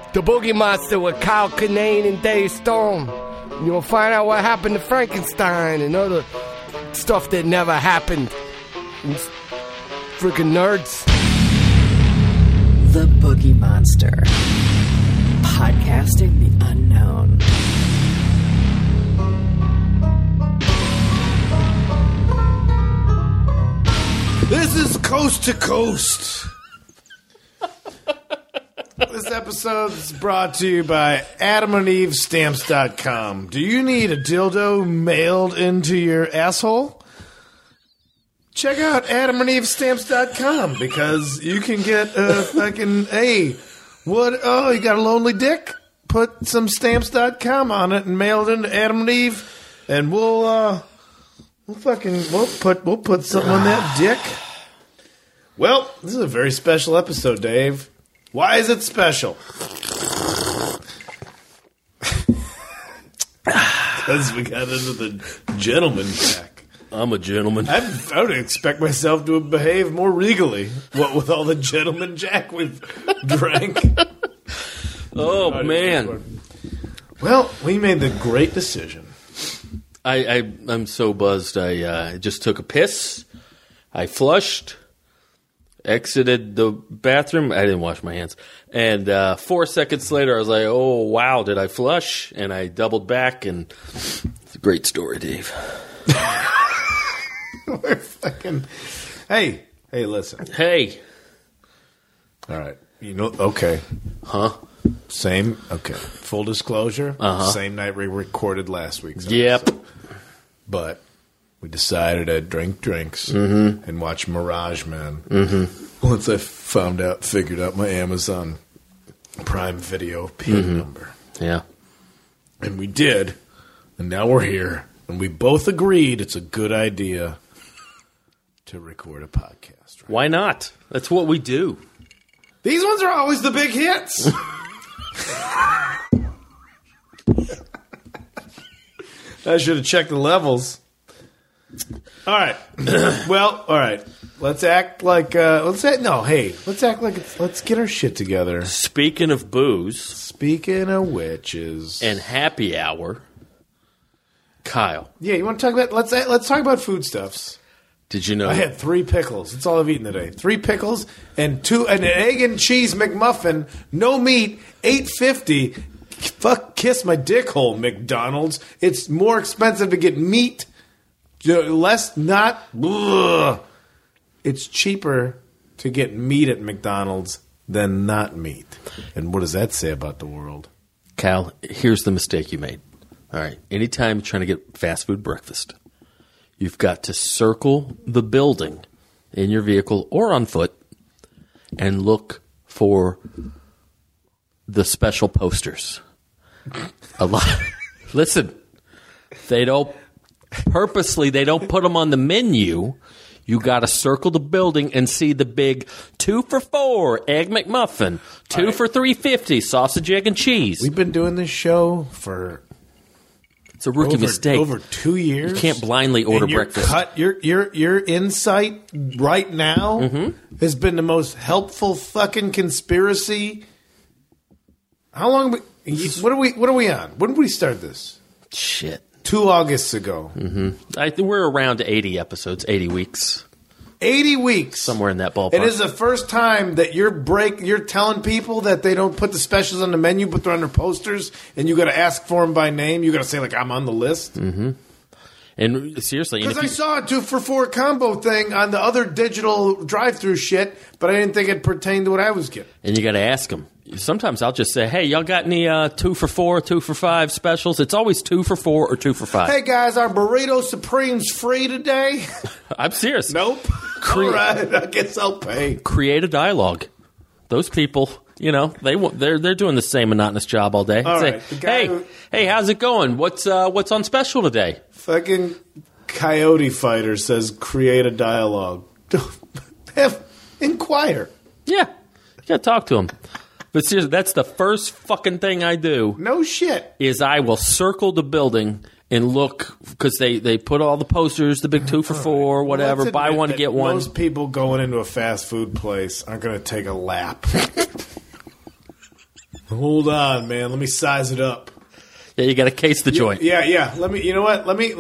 The Boogie Monster with Kyle Kinane and Dave Storm. You'll find out what happened to Frankenstein and other stuff that never happened. Freaking nerds. The Boogie Monster. Podcasting the unknown. This is Coast to Coast. This episode is brought to you by AdamandEveStamps.com. Do you need a dildo mailed into your asshole? Check out AdamandEveStamps.com because you can get a fucking, hey, what? Oh, you got a lonely dick? Put some Stamps.com on it and mail it into Adam and Eve, and we'll put something on that dick. Well, this is a very special episode, Dave. Why is it special? Because we got into the gentleman jack. I'm a gentleman. I would expect myself to behave more regally. What with all the gentleman jack we've drank. Oh, man. Well, we made the great decision. I'm so buzzed. I just took a piss. I flushed. Exited the bathroom. I didn't wash my hands. And 4 seconds later, I was like, oh, wow, did I flush? And I doubled back, and it's a great story, Dave. We're fucking... Hey, listen. Hey. All right. You know, okay. Huh? Same, okay. Full disclosure, same night we recorded last week's episode. Yep. But we decided to drink drinks and watch Mirage Man. Once I figured out my Amazon Prime Video PIN number. Yeah. And we did, and now we're here, and we both agreed it's a good idea to record a podcast. Right? Why not? That's what we do. These ones are always the big hits. I should have checked the levels. All right. Well, all right. Let's act like let's act like let's get our shit together. Speaking of booze, Speaking of witches and happy hour, Kyle. Yeah, you want to talk about let's talk about foodstuffs. Did you know I had 3 pickles. That's all I've eaten today. 3 pickles and an egg and cheese McMuffin, no meat, $8.50. Fuck, kiss my dick hole, McDonald's. It's more expensive to get meat. Less not. Ugh. It's cheaper to get meat at McDonald's than not meat. And what does that say about the world? Kyle, here's the mistake you made. All right. Anytime you're trying to get fast food breakfast, you've got to circle the building in your vehicle or on foot and look for the special posters. A lot. Listen, they don't put them on the menu. You got to circle the building and see the big 2 for $4 egg McMuffin, 2 for $3.50 sausage, egg, and cheese. We've been doing this show for It's a rookie mistake. Over 2 years. You can't blindly order breakfast. Your insight right now has been the most helpful fucking conspiracy. How long? What are we on? When did we start this? Shit. 2 Augusts ago. I think we're around 80 episodes, 80 weeks. 80 weeks. Somewhere in that ballpark. It is the first time that you're telling people that they don't put the specials on the menu, but they're on their posters, and you got to ask for them by name. You got to say, like, I'm on the list. And seriously, because I saw a 2 for $4 combo thing on the other digital drive-through shit, but I didn't think it pertained to what I was getting. And you got to ask them. Sometimes I'll just say, "Hey, y'all got any 2 for $4, 2 for $5 specials?" It's always 2 for $4 or 2 for $5. Hey guys, our burrito supreme's free today. I'm serious. Nope. All right, I guess I'll pay. Create a dialogue. Those people, they're doing the same monotonous job all day. All right, hey, how's it going? What's on special today? Fucking Coyote Fighter says create a dialogue. Inquire. Yeah, you got to talk to them. But seriously, that's the first fucking thing I do. No shit. Is I will circle the building and look, because they put all the posters, the big 2 for $4, whatever, buy one, get one. Most people going into a fast food place aren't going to take a lap. Hold on, man. Let me size it up. Yeah, you got to case the joint. Yeah. Let me. You know what? Let me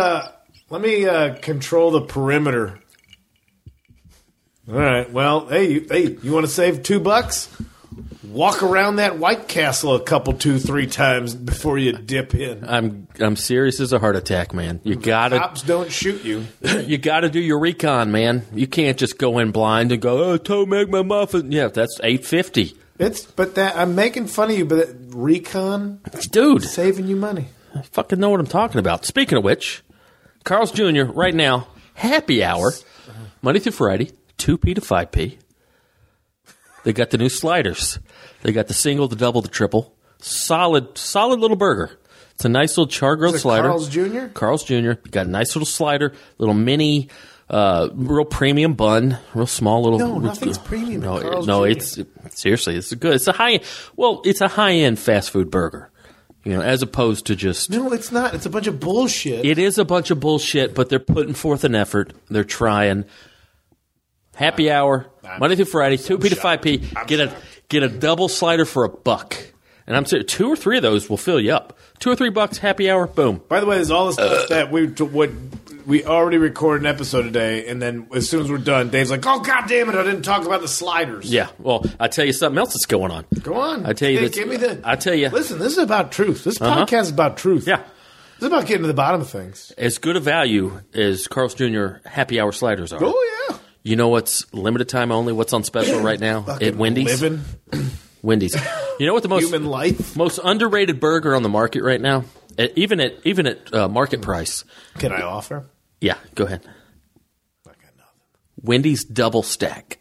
control the perimeter. All right. Well, hey, you want to save $2? Walk around that White Castle a couple, 2-3 times before you dip in. I'm serious as a heart attack, man. You got to. Cops don't shoot you. You got to do your recon, man. You can't just go in blind and go, "Oh, Toe McMuffin." Yeah, that's $8.50. I'm making fun of you, but recon, dude, saving you money. I fucking know what I'm talking about. Speaking of which, Carl's Jr. right now, happy hour, Monday through Friday, 2P to 5P. They got the new sliders. They got the single, the double, the triple. Solid little burger. It's a nice little char-grilled slider. Carl's Jr.? Carl's Jr. Got a nice little slider, little mini, real premium bun, real small little. No, nothing's premium. No, it's seriously, it's good. It's a high-end fast food burger. You know, as opposed to just. No, it's not. It's a bunch of bullshit. It is a bunch of bullshit, but they're putting forth an effort. They're trying. Happy hour, Monday through Friday, 2P to 5P. Get a double slider for $1. And I'm saying 2 or 3 of those will fill you up. $2 or $3, happy hour, boom. By the way, there's all this stuff that we already recorded an episode today, and then as soon as we're done, Dave's like, "Oh, God damn it, I didn't talk about the sliders." Yeah, well, I tell you something else that's going on. Go on. I tell you give me the. I tell you. Listen, this is about truth. This podcast is about truth. Yeah. This is about getting to the bottom of things. As good a value as Carl's Jr. happy hour sliders are. Oh, yeah. You know what's limited time only? What's on special right now at Wendy's? Living. Wendy's. You know what the most human life, most underrated burger on the market right now? Even at market price. Can I offer? Yeah, go ahead. I got nothing. Wendy's double stack.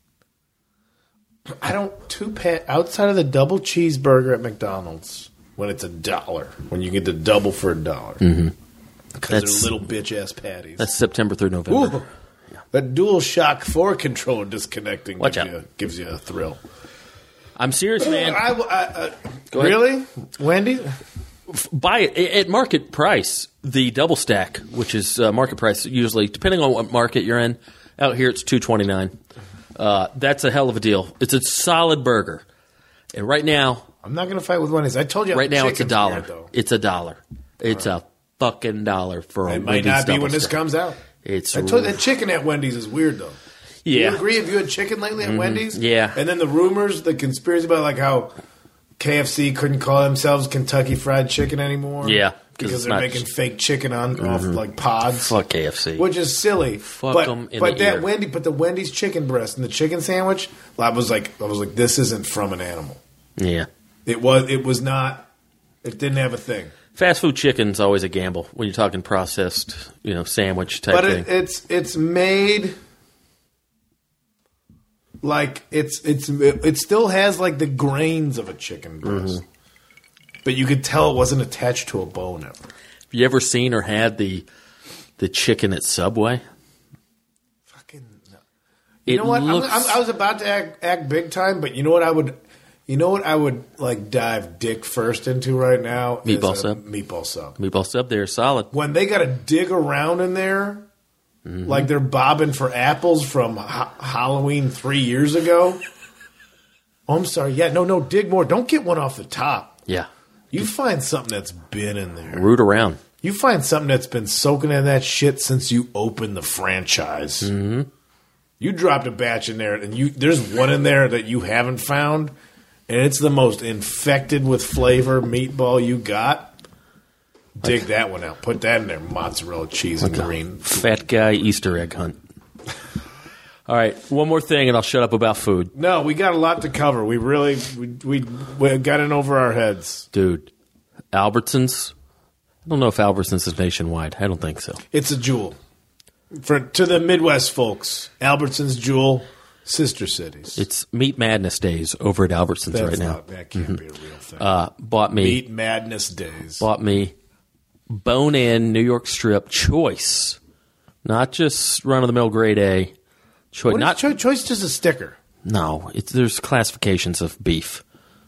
I don't outside of the double cheeseburger at McDonald's when it's $1. When you get the double for $1. Because they're little bitch ass patties. That's September through November. Ooh. That DualShock 4 controller disconnecting gives you a thrill. I'm serious, man. Really? Wendy? Buy it at market price. The double stack, which is market price usually, depending on what market you're in. Out here, it's $2.29. That's a hell of a deal. It's a solid burger. And right now, I'm not going to fight with Wendy's. I told you. Right now, it's $1. It's $1. It's a fucking $1 for a Wendy's double stack. It might not be when this comes out. I told you that chicken at Wendy's is weird, though. Yeah. You agree? Have you had chicken lately at Wendy's? Yeah. And then the rumors, the conspiracy about like how KFC couldn't call themselves Kentucky Fried Chicken anymore. Yeah. Because they're making fake chicken off like pods. Fuck KFC. Which is silly. Fuck them in the ear. But the Wendy's chicken breast and the chicken sandwich, I was like, this isn't from an animal. Yeah. It was not. It didn't have a thing. Fast food chicken's always a gamble when you're talking processed, sandwich type thing. But it's made like it still has like the grains of a chicken breast, but you could tell it wasn't attached to a bone ever. Have you ever seen or had the chicken at Subway? Fucking no. You know what? I was about to act big time, but you know what I would. You know what I would like dive dick first into right now? Meatball sub. Meatball sub. Meatball sub, they're solid. When they got to dig around in there, like they're bobbing for apples from Halloween 3 years ago. Oh, I'm sorry. Yeah, no, dig more. Don't get one off the top. Yeah. You find something that's been in there. Root around. You find something that's been soaking in that shit since you opened the franchise. Mm-hmm. You dropped a batch in there, and there's one in there that you haven't found. And it's the most infected with flavor meatball you got. Dig that one out. Put that in there. Mozzarella cheese and green. Fat guy Easter egg hunt. All right. One more thing, and I'll shut up about food. No, we got a lot to cover. We really we got in over our heads. Dude, Albertsons. I don't know if Albertsons is nationwide. I don't think so. It's a jewel. To the Midwest folks, Albertsons jewel. Sister cities. It's Meat Madness days over at Albertsons right now. That can't be a real thing. Meat Madness days. Bought me bone-in New York strip choice, not just run-of-the-mill grade A. Choice. Choice just a sticker. No, there's classifications of beef.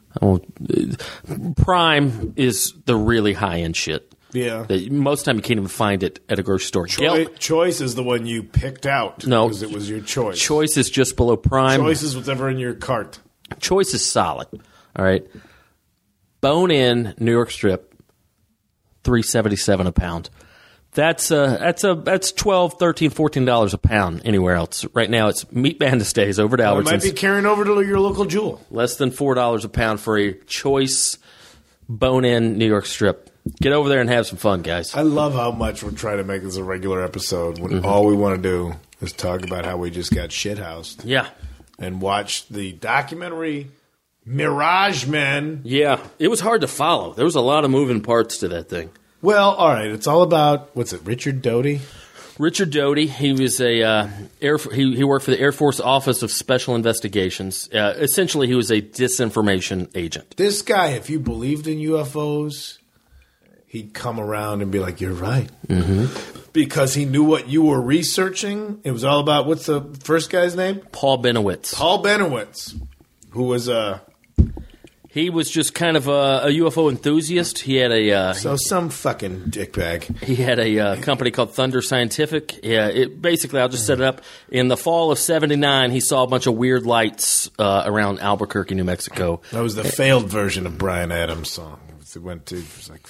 Prime is the really high-end shit. Yeah. Most of the time you can't even find it at a grocery store. Choice is the one you picked out. No. Because it was your choice. Choice is just below Prime. Choice is whatever in your cart. Choice is solid. All right. bone-in New York strip, $3.77 a pound. That's $12, $13, $14 a pound anywhere else. Right now, it's Meat Band-A-Stays over at It Albertsons. might be carrying over to your local Jewel. Less than $4 a pound for a choice bone-in New York strip. Get over there and have some fun, guys. I love how much we're trying to make this a regular episode when all we want to do is talk about how we just got shithoused Yeah. and watch the documentary Mirage Men. Yeah. It was hard to follow. There was a lot of moving parts to that thing. Well, all right, it's all about, what's it, Richard Doty? Richard Doty, he was he worked for the Air Force Office of Special Investigations. Essentially, he was a disinformation agent. This guy, if you believed in UFOs, he'd come around and be like, you're right. Mm-hmm. Because he knew what you were researching. It was all about, what's the first guy's name? Paul Benowitz. Paul Benowitz, who was He was just kind of a UFO enthusiast. He had some fucking dickbag. He had a company called Thunder Scientific. Yeah, basically, I'll just set it up. In the fall of '79, he saw a bunch of weird lights around Albuquerque, New Mexico. That was the failed version of Bryan Adams' song. It was like,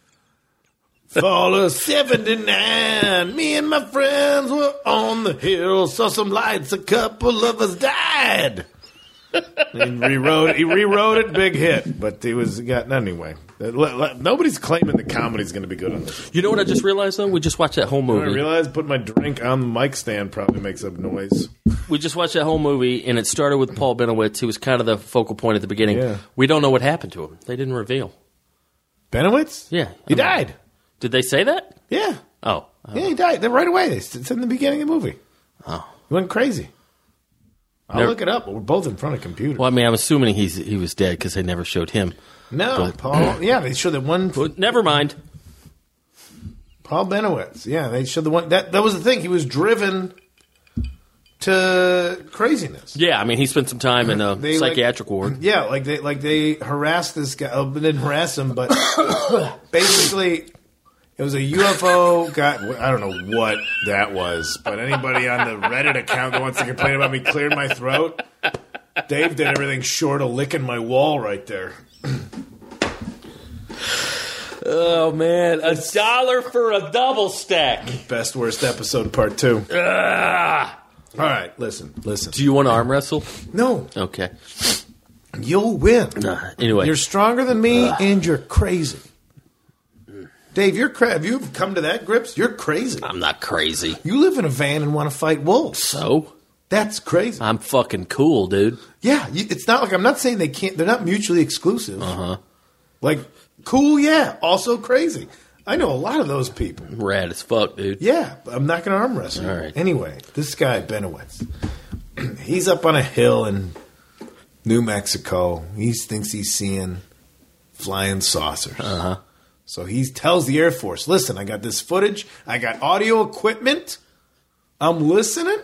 fall of '79, me and my friends were on the hill, saw some lights, a couple of us died. He rewrote it, big hit, but he got anyway. Nobody's claiming the comedy's going to be good on this. You know what I just realized, though? We just watched that whole movie. I realized putting my drink on the mic stand probably makes a noise. We just watched that whole movie, and it started with Paul Benowitz, who was kind of the focal point at the beginning. Yeah. We don't know what happened to him. They didn't reveal. Benowitz? Yeah. He died. Did they say that? Yeah. Oh. Yeah, he died. Right away. It's in the beginning of the movie. Oh. He went crazy. I'll look it up, but we're both in front of computers. Well, I mean, I'm assuming he was dead because they never showed him. No, But- Paul. Yeah, they showed that one. But never mind. Paul Benowitz. Yeah, they showed the one. That was the thing. He was driven to craziness. Yeah, I mean, he spent some time in a They, psychiatric ward. Yeah, like they harassed this guy. Oh, they didn't harass him, but basically, it was a UFO guy. I don't know what that was, but anybody on the Reddit account that wants to complain about me cleared my throat. Dave did everything short of licking my wall right there. Oh, man. $1 for a double stack. Best worst episode part 2. Ah! All right, listen. Do you want to arm wrestle? No, Okay. you'll win. Anyway. You're stronger than me, and you're crazy. Dave, you're crazy. Have you come to that grips? You're crazy. I'm not crazy. You live in a van and want to fight wolves. So? That's crazy. I'm fucking cool, dude. Yeah, it's not like I'm not saying they can't. They're not mutually exclusive. Like cool, yeah. Also crazy. I know a lot of those people. Rad as fuck, dude. Yeah, I'm not going to arm wrestle. All right. Anyway, this guy Benowitz, he's up on a hill in New Mexico. He thinks he's seeing flying saucers. So he tells the Air Force, "Listen, I got this footage. I got audio equipment. I'm listening."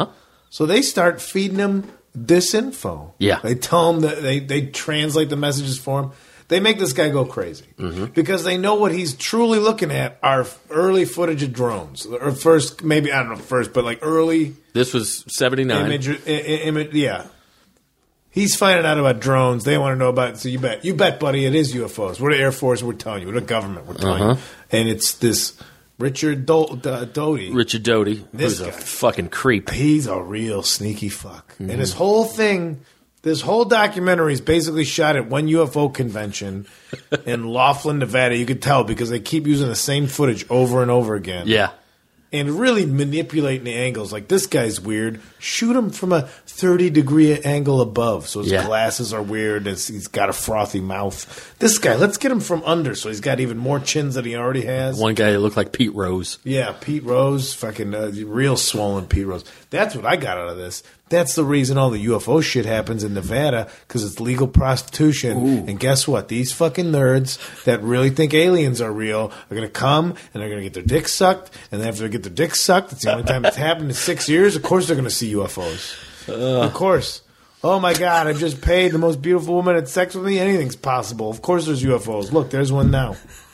So they start feeding him disinfo. Yeah. They tell him that they translate the messages for him. They make this guy go crazy because they know what he's truly looking at are early footage of drones. Or first, maybe, I don't know first, but like early This was 79. image. Yeah. He's finding out about drones. They want to know about it. So you bet, buddy, it is UFOs. We're the Air Force. We're telling you. We're the government. We're telling you. And it's this Richard Doty. Richard Doty. This who's a guy. fucking creep. He's a real sneaky fuck. And his whole thing, this whole documentary is basically shot at one UFO convention in Laughlin, Nevada. You could tell because they keep using the same footage over and over again. Yeah. And really manipulating the angles. Like, this guy's weird. Shoot him from a 30-degree angle above. So his glasses are weird. He's got a frothy mouth. This guy, let's get him from under so he's got even more chins than he already has. One guy that looked like Pete Rose. Yeah, Pete Rose. Fucking real swollen Pete Rose. That's what I got out of this. That's the reason all the UFO shit happens in Nevada, because it's legal prostitution. Ooh. And guess what? These fucking nerds that really think aliens are real are going to come and they're going to get their dicks sucked. And then after they get their dicks sucked, it's the only time it's happened in 6 years. Of course they're going to see UFOs. Of course. Oh my God, I just paid the most beautiful woman had sex with me. Anything's possible. Of course there's UFOs. Look, there's one now.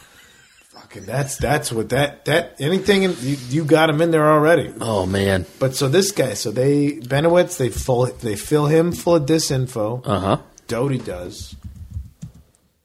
Fucking that's what that anything you got him in there already. Oh, man. But so this guy, Benowitz, they fill him full of disinfo. Uh-huh. Doty does.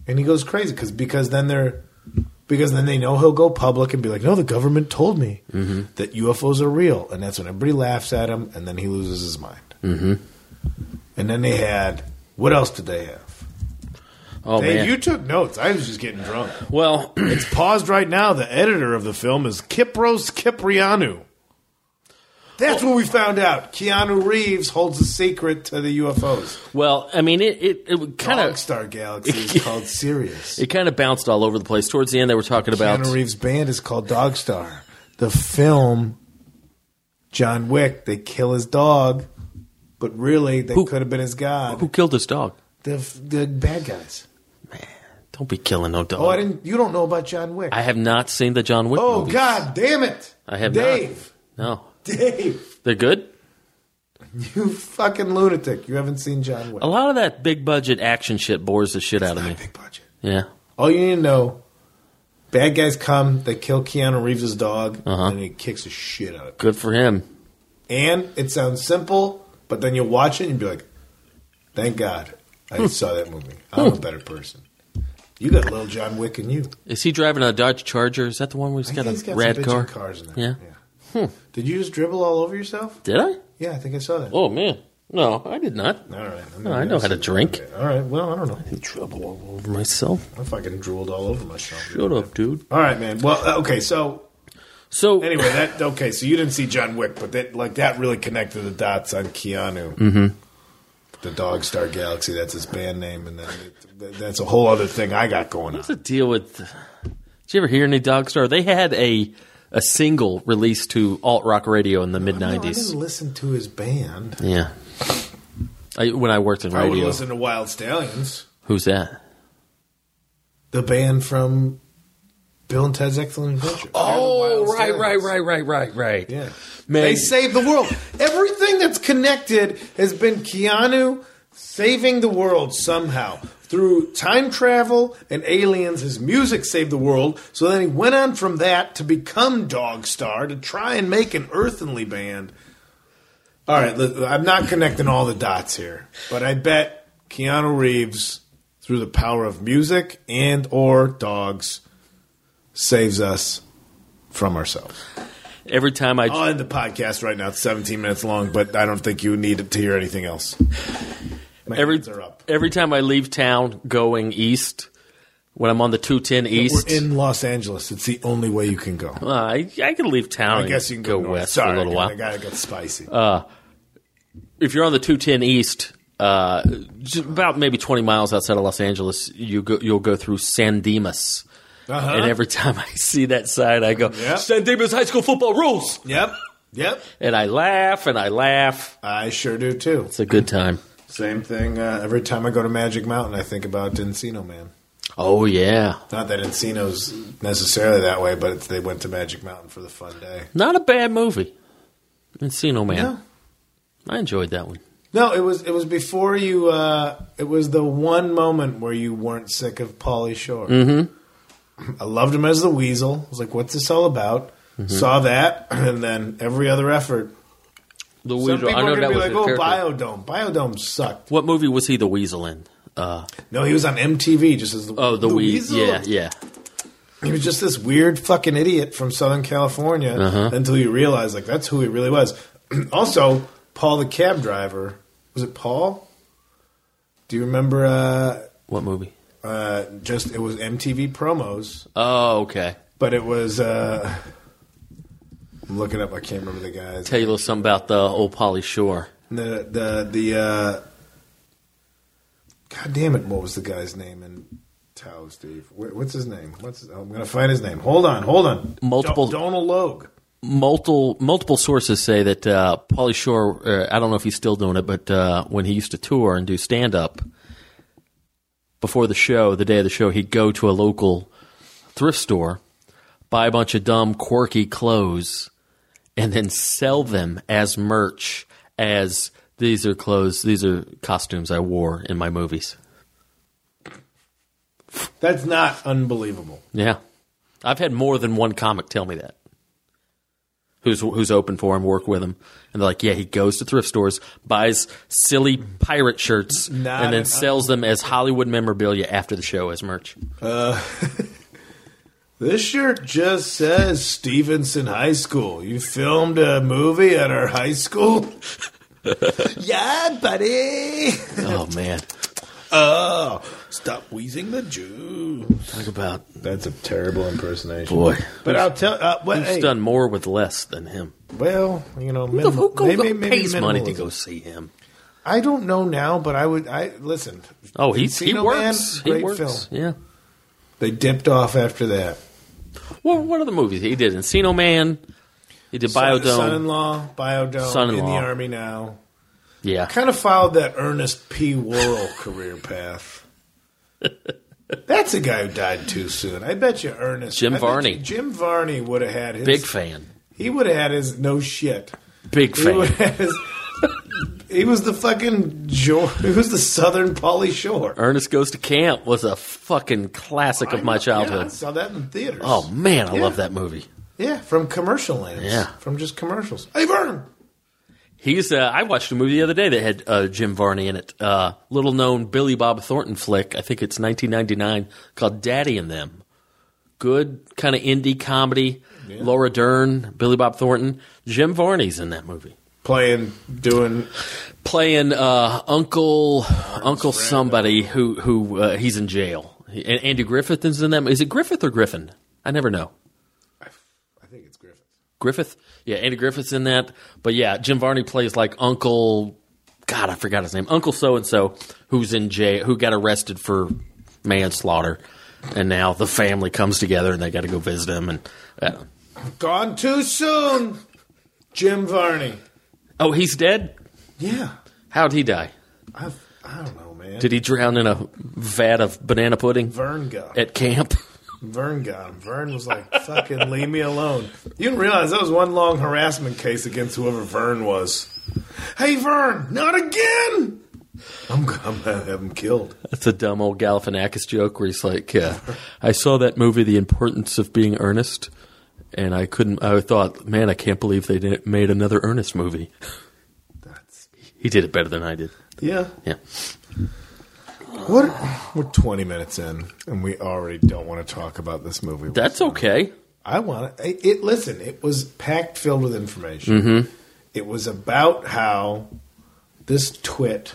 And he goes crazy because then they know he'll go public and be like, no, the government told me that UFOs are real. And that's when everybody laughs at him, and then he loses his mind. Mm-hmm. And then they had, what else did they have? Oh, Dave, man. you took notes. I was just getting drunk. Well, It's paused right now. The editor of the film is Kypros Kyprianou. That's what we found out. Keanu Reeves holds a secret to the UFOs. well, I mean, it kind of Dogstar Galaxy is called Sirius. it kind of bounced all over the place. Towards the end, they were talking about Keanu Reeves' band is called Dogstar. The film, John Wick, they kill his dog, but really they could have been his god. who killed his dog. The bad guys. Don't be killing no dog. Oh, you don't know about John Wick. I have not seen the John Wick Oh, movies. God damn it. I have Dave. not. No. Dave. They're good? You fucking lunatic. You haven't seen John Wick. A lot of that big budget action shit bores the shit out of Not me. a big budget. Yeah. All you need to know, bad guys come, they kill Keanu Reeves' dog, and he kicks the shit out of it. Good for him. And it sounds simple, but then you'll watch it and you'll be like, thank God I saw that movie. I'm a better person. You got a little John Wick in you. Is he driving a Dodge Charger? Is that the one where he's got He's a got rad some car? bitchin' cars in Yeah. there. Did you just dribble all over yourself? Did I? Yeah, I think I saw that. Oh, man. No, I did not. All right. No, I know how to drink. Okay. All right. Well, I don't know. Trouble all over myself. I fucking drooled all over myself. Shut up, dude. All right, man. Well, okay. So So, anyway, So you didn't see John Wick, but that really connected the dots on Keanu. Mm-hmm. The Dogstar Galaxy. That's his band name, and then that's a whole other thing I got going on. what's the deal with... Did you ever hear any Dogstar? They had a single released to alt-rock radio in the No, I mid-'90s. didn't listen to his band. Yeah. When I worked in I would radio. listen to Wild Stallions, Who's that? the band from Bill and Ted's Excellent Adventure. Oh, They're the Wild Stallions. right. Yeah. Man. They saved the world. Everything that's connected has been Keanu saving the world somehow. Through time travel and aliens, his music saved the world. So then he went on from that to become Dogstar to try and make an earthenly band. All right, I'm not connecting all the dots here, but I bet Keanu Reeves, through the power of music and or dogs, saves us from ourselves. Every time I... I'll end the podcast right now. It's 17 minutes long, but I don't think you need to hear anything else. My hands are up. Every time I leave town going when I'm on the 210 east... We're in Los Angeles. It's the only way you can go. I can leave town I guess you can and go north. west Sorry, for a little while. I got spicy. If you're on the 210 east, just about maybe 20 miles outside of Los Angeles, you'll go through San Dimas. And every time I see that sign, I go, Yep. San Dimas High School football rules! Yep. And I laugh and I laugh. I sure do, too. It's a good time. Same thing. Every time I go to Magic Mountain, I think about Encino Man. Oh, yeah. Not that Encino's necessarily that way, but they went to Magic Mountain for the fun day. Not a bad movie. Encino Man. No. I enjoyed that one. No, it was before you. It was the one moment where you weren't sick of Pauly Shore. Mm-hmm. I loved him as the Weasel. I was like, "What's this all about?" Mm-hmm. Saw that, and then every other effort. The Some Weasel. people I know are gonna that be was like, his "Oh, character. Biodome. Biodome sucked." What movie was he the Weasel in? No, he was on MTV just as the Weasel. Yeah. He was just this weird fucking idiot from Southern California until you realize like that's who he really was. Also, Paul the cab driver. Was it Paul? Do you remember? What movie? It was MTV promos, Oh, okay. but it was. I'm looking up. I can't remember the guys. Tell you a little something about the old Pauly Shore. The God damn it! What was the guy's name in Tao, Steve? What's his name? I'm gonna find his name. Hold on. Multiple- Donald Logue. Multiple sources say that Pauly Shore, I don't know if he's still doing it, but when he used to tour and do stand-up, before the show, the day of the show, he'd go to a local thrift store, buy a bunch of dumb, quirky clothes, and then sell them as merch, as these are clothes, these are costumes I wore in my movies. That's not unbelievable. Yeah. I've had more than one comic tell me that. who's open for him, work with him. And they're like, yeah, he goes to thrift stores, buys silly pirate shirts, and then sells them as Hollywood memorabilia after the show as merch. This shirt just says Stevenson High School. You filmed a movie at our high school? Yeah, buddy. Oh, man. Oh, stop wheezing the juice. Talk about... That's a terrible impersonation. Boy. But I'll tell... Who's done more with less than him? Well, you know... Who pays minimalism. money to go see him? I don't know now, but listen. Oh, he Encino works. Man, great He works. film. Yeah. They dipped off after that. Well, what other movies? He did Encino Man. He did Biodome. Son-in-law, Biodome, Son-in-Law. In the Army now. Yeah. Kind of followed that Ernest P. Worrell career path. That's a guy who died too soon. I bet you Ernest. Jim Varney. Jim Varney would have had his... Big fan. He would have had his... No shit. Big He fan. would have his... He was the fucking... He was the Southern Pauly Shore. Ernest Goes to Camp was a fucking classic of my childhood. Yeah, I saw that in theaters. Oh, man, I Yeah. love that movie. Yeah, from commercial lands. Yeah. From just commercials. Hey, Vernon! He's. I watched a movie the other day that had Jim Varney in it. Little known Billy Bob Thornton flick. I think it's 1999 called Daddy and Them. Good kind of indie comedy. Yeah. Laura Dern, Billy Bob Thornton. Jim Varney's in that movie. Playing Uncle somebody who he's in jail. And Andy Griffith is in that. Is it Griffith or Griffin? I never know. I think it's Griffith. Griffith? Yeah, Andy Griffith's in that. But yeah, Jim Varney plays like Uncle... God, I forgot his name. Uncle so-and-so who's in jail, who got arrested for manslaughter. And now the family comes together and they got to go visit him. And Gone too soon, Jim Varney. Oh, he's dead? Yeah. How'd he die? I don't know, man. Did he drown in a vat of banana pudding? Vern got him. At camp? Vern got him. Vern was like, fucking leave me alone. You didn't realize that was one long harassment case against whoever Vern was. Hey, Vern, not again! I'm going to have him killed. That's a dumb old Galifianakis joke where he's like, I saw that movie, The Importance of Being Earnest, and I thought, man, I can't believe they made another Ernest movie. He did it better than I did. Yeah. Yeah. We're 20 minutes in, and we already don't want to talk about this movie. That's okay. I want it. Listen, it was packed filled with information. Mm-hmm. It was about how this twit,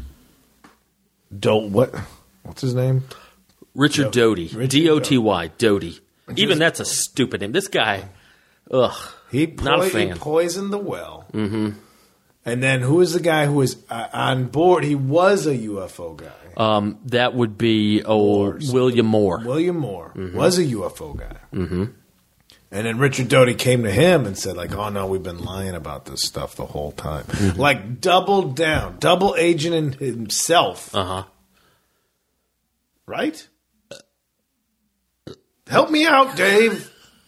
what's his name? Richard Doty. D-O-T-Y. Doty. Even that's a stupid name. This guy, not a fan. He poisoned the well. Mm-hmm. And then who is the guy who was on board? He was a UFO guy. That would be William Moore. William Moore was a UFO guy. Mm-hmm. And then Richard Doty came to him and said, like, oh, no, we've been lying about this stuff the whole time. Mm-hmm. Like, doubled down. Double agent himself. Uh-huh. Right? Help me out, Dave.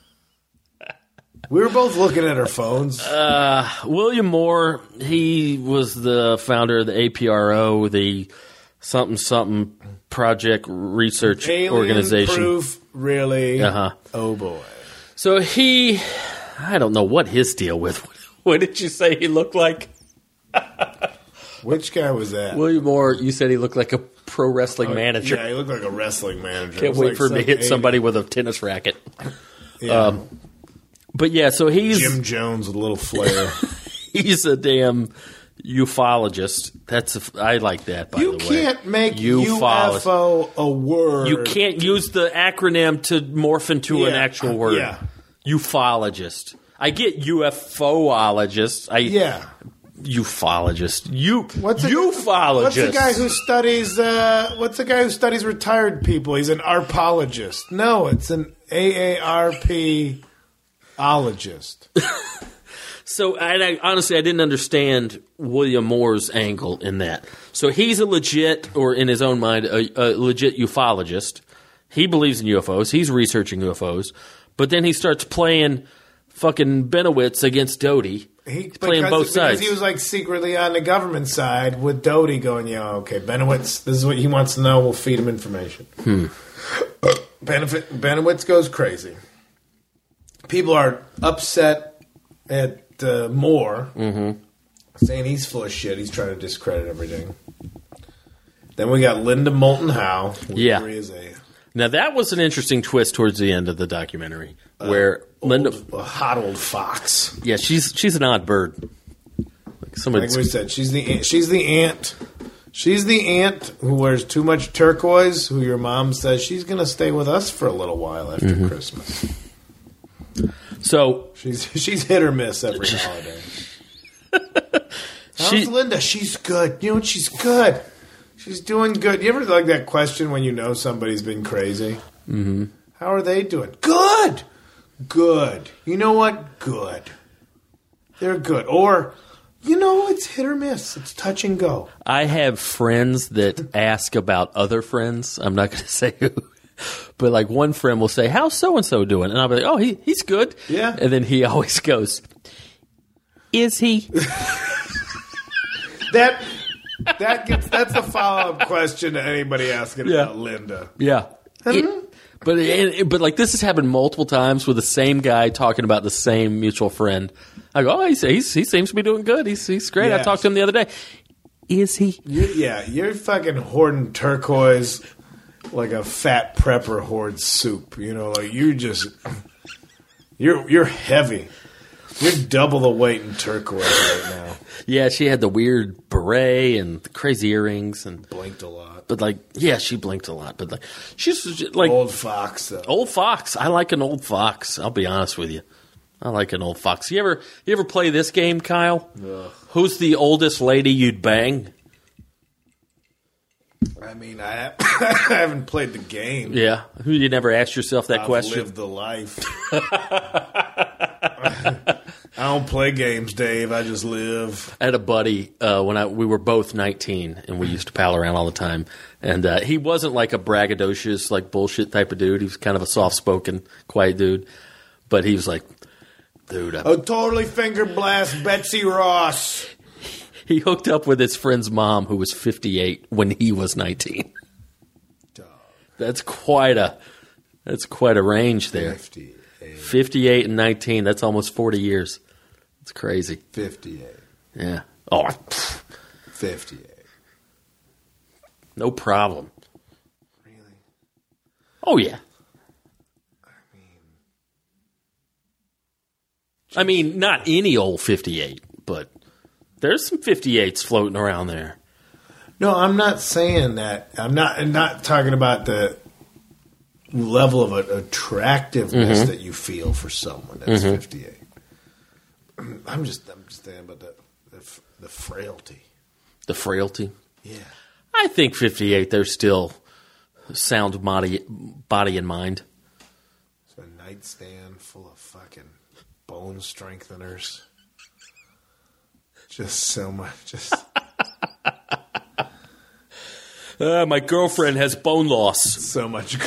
We were both looking at our phones. William Moore, he was the founder of the APRO, the something project research organization. Proof, really? Uh-huh. Oh, boy. So I don't know what his deal with. What did you say he looked like? Which guy was that? William Moore, you said he looked like a pro wrestling manager. Yeah, he looked like a wrestling manager. Can't wait for him to hit somebody with a tennis racket. Yeah. But yeah, so he's... Jim Jones with a little flair. He's a damn ufologist. I like that, by the way. You can't make UFO a word. You can't use the acronym to morph into an actual word. Yeah. Ufologist. I get UFOologist. Ufologist. Ufologist. What's the guy who studies? What's the guy who studies retired people? He's an arpologist. No, it's an AARP ologist. So, honestly, I didn't understand William Moore's angle in that. So he's a legit, or in his own mind, a legit ufologist. He believes in UFOs. He's researching UFOs. But then he starts playing fucking Benowitz against Doty. He's playing both sides. Because he was like secretly on the government side with Doty going, okay, Benowitz, this is what he wants to know. We'll feed him information. Benowitz goes crazy. People are upset at Moore, saying he's full of shit. He's trying to discredit everything. Then we got Linda Moulton Howe. Yeah. Now, that was an interesting twist towards the end of the documentary, where Linda... A hot old fox. Yeah, she's an odd bird. Like we said, she's the aunt. She's the aunt who wears too much turquoise, who your mom says she's going to stay with us for a little while after Christmas. So... She's hit or miss every holiday. How's Linda? She's good. You know what? She's good. She's doing good. You ever like that question when you know somebody's been crazy? Mm-hmm. How are they doing? Good. Good. You know what? Good. They're good. Or, you know, it's hit or miss. It's touch and go. I have friends that ask about other friends. I'm not going to say who. But like one friend will say, how's so-and-so doing? And I'll be like, oh, he's good. Yeah. And then he always goes, is he? That's the follow-up question to anybody asking about Linda. Yeah. But like this has happened multiple times with the same guy talking about the same mutual friend. I go, oh, he seems to be doing good. He's great. Yeah. I talked to him the other day. Is he? You're fucking hoarding turquoise like a fat prepper hoards soup. You know, like you're heavy. You're double the weight in turquoise right now. Yeah, she had the weird beret and the crazy earrings and blinked a lot. But like, yeah, she blinked a lot. But like, she's like old fox. Though. Old fox. I like an old fox. I'll be honest with you. I like an old fox. You ever play this game, Kyle? Ugh. Who's the oldest lady you'd bang? I mean, I haven't played the game. Yeah, you never asked yourself that question. I've lived the life. I don't play games, Dave. I just live. I had a buddy when we were both 19, and we used to pal around all the time. And he wasn't like a braggadocious, like bullshit type of dude. He was kind of a soft-spoken, quiet dude. But he was like, dude, totally finger blast Betsy Ross. He hooked up with his friend's mom, who was 58 when he was 19. Dog. That's quite a range there. 58 and 19. That's almost 40 years. It's crazy. 58. Yeah. Oh, 58. No problem. Really? Oh yeah. I mean, not any old 58, but there's some 58s floating around there. No, I'm not saying that. I'm not talking about the level of attractiveness that you feel for someone that's 58. I'm just thinking about the frailty. The frailty? Yeah. I think 58, they're still sound body and mind. It's a nightstand full of fucking bone strengtheners. Just so much. My girlfriend has bone loss. So much.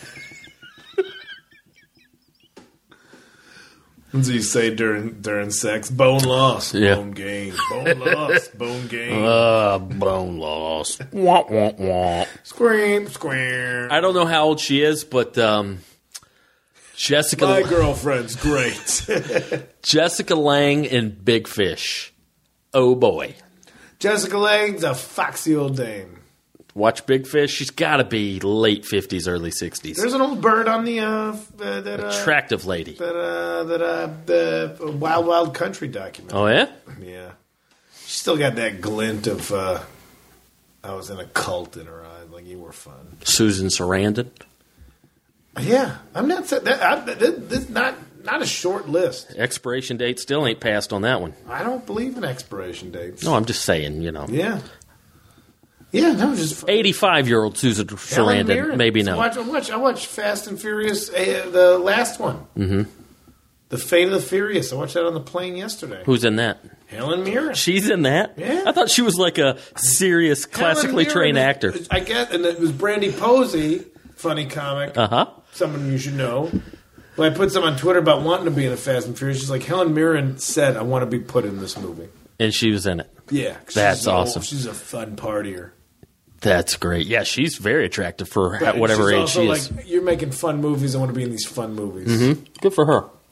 What do you say during sex? Bone loss, bone gain. Bone loss, bone gain. Bone loss. Wah, wah, wah. Scream, square. I don't know how old she is, but Jessica. My girlfriend's great. Jessica Lange in Big Fish. Oh boy. Jessica Lange's a foxy old dame. Watch Big Fish. She's got to be late 50s, early 60s. There's an old bird on the attractive lady. The Wild Wild Country documentary. Oh yeah, yeah. She still got that glint of I was in a cult in her eyes. Like you were fun. Susan Sarandon. Yeah, I'm not saying that. This is not a short list. Expiration date still ain't passed on that one. I don't believe in expiration dates. No, I'm just saying. You know. Yeah. Yeah, that was just 85-year-old Susan Sarandon. Maybe no. I watched Fast and Furious, the last one. Mm-hmm. The Fate of the Furious. I watched that on the plane yesterday. Who's in that? Helen Mirren. She's in that? Yeah. I thought she was like a serious, classically trained actor. I guess, and it was Brandy Posey, funny comic. Uh-huh. Someone you should know. Well, I put some on Twitter about wanting to be in a Fast and Furious. She's like, Helen Mirren said, I want to be put in this movie. And she was in it. Yeah. That's awesome. She's a fun partier. That's great. Yeah, she's very attractive for whatever age she is. Like, you're making fun movies. I want to be in these fun movies. Mm-hmm. Good for her.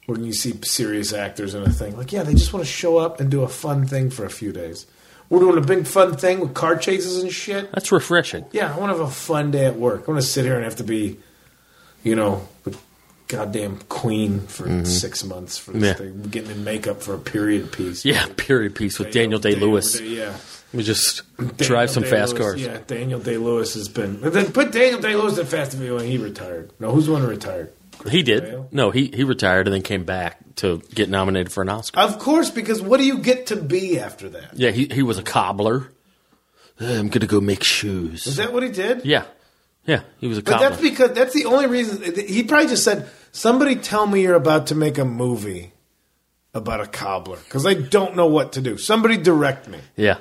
when you see serious actors in a thing. Like, yeah, they just want to show up and do a fun thing for a few days. We're doing a big fun thing with car chases and shit. That's refreshing. Yeah, I want to have a fun day at work. I want to sit here and have to be, with goddamn Queen for 6 months for this thing. Getting in makeup for a period piece. Yeah, period piece with Daniel Day-Lewis. Yeah. We just drive some fast cars. Yeah, Daniel Day-Lewis has been... Then put Daniel Day-Lewis in Fast and Furious when he retired. No, who's the one who retired? He did. Bale? No, he retired and then came back to get nominated for an Oscar. Of course, because what do you get to be after that? Yeah, he was a cobbler. I'm going to go make shoes. Is that what he did? Yeah. Yeah, he was a But cobbler. that's the only reason. He probably just said, somebody tell me you're about to make a movie about a cobbler. Because I don't know what to do. Somebody direct me. Yeah.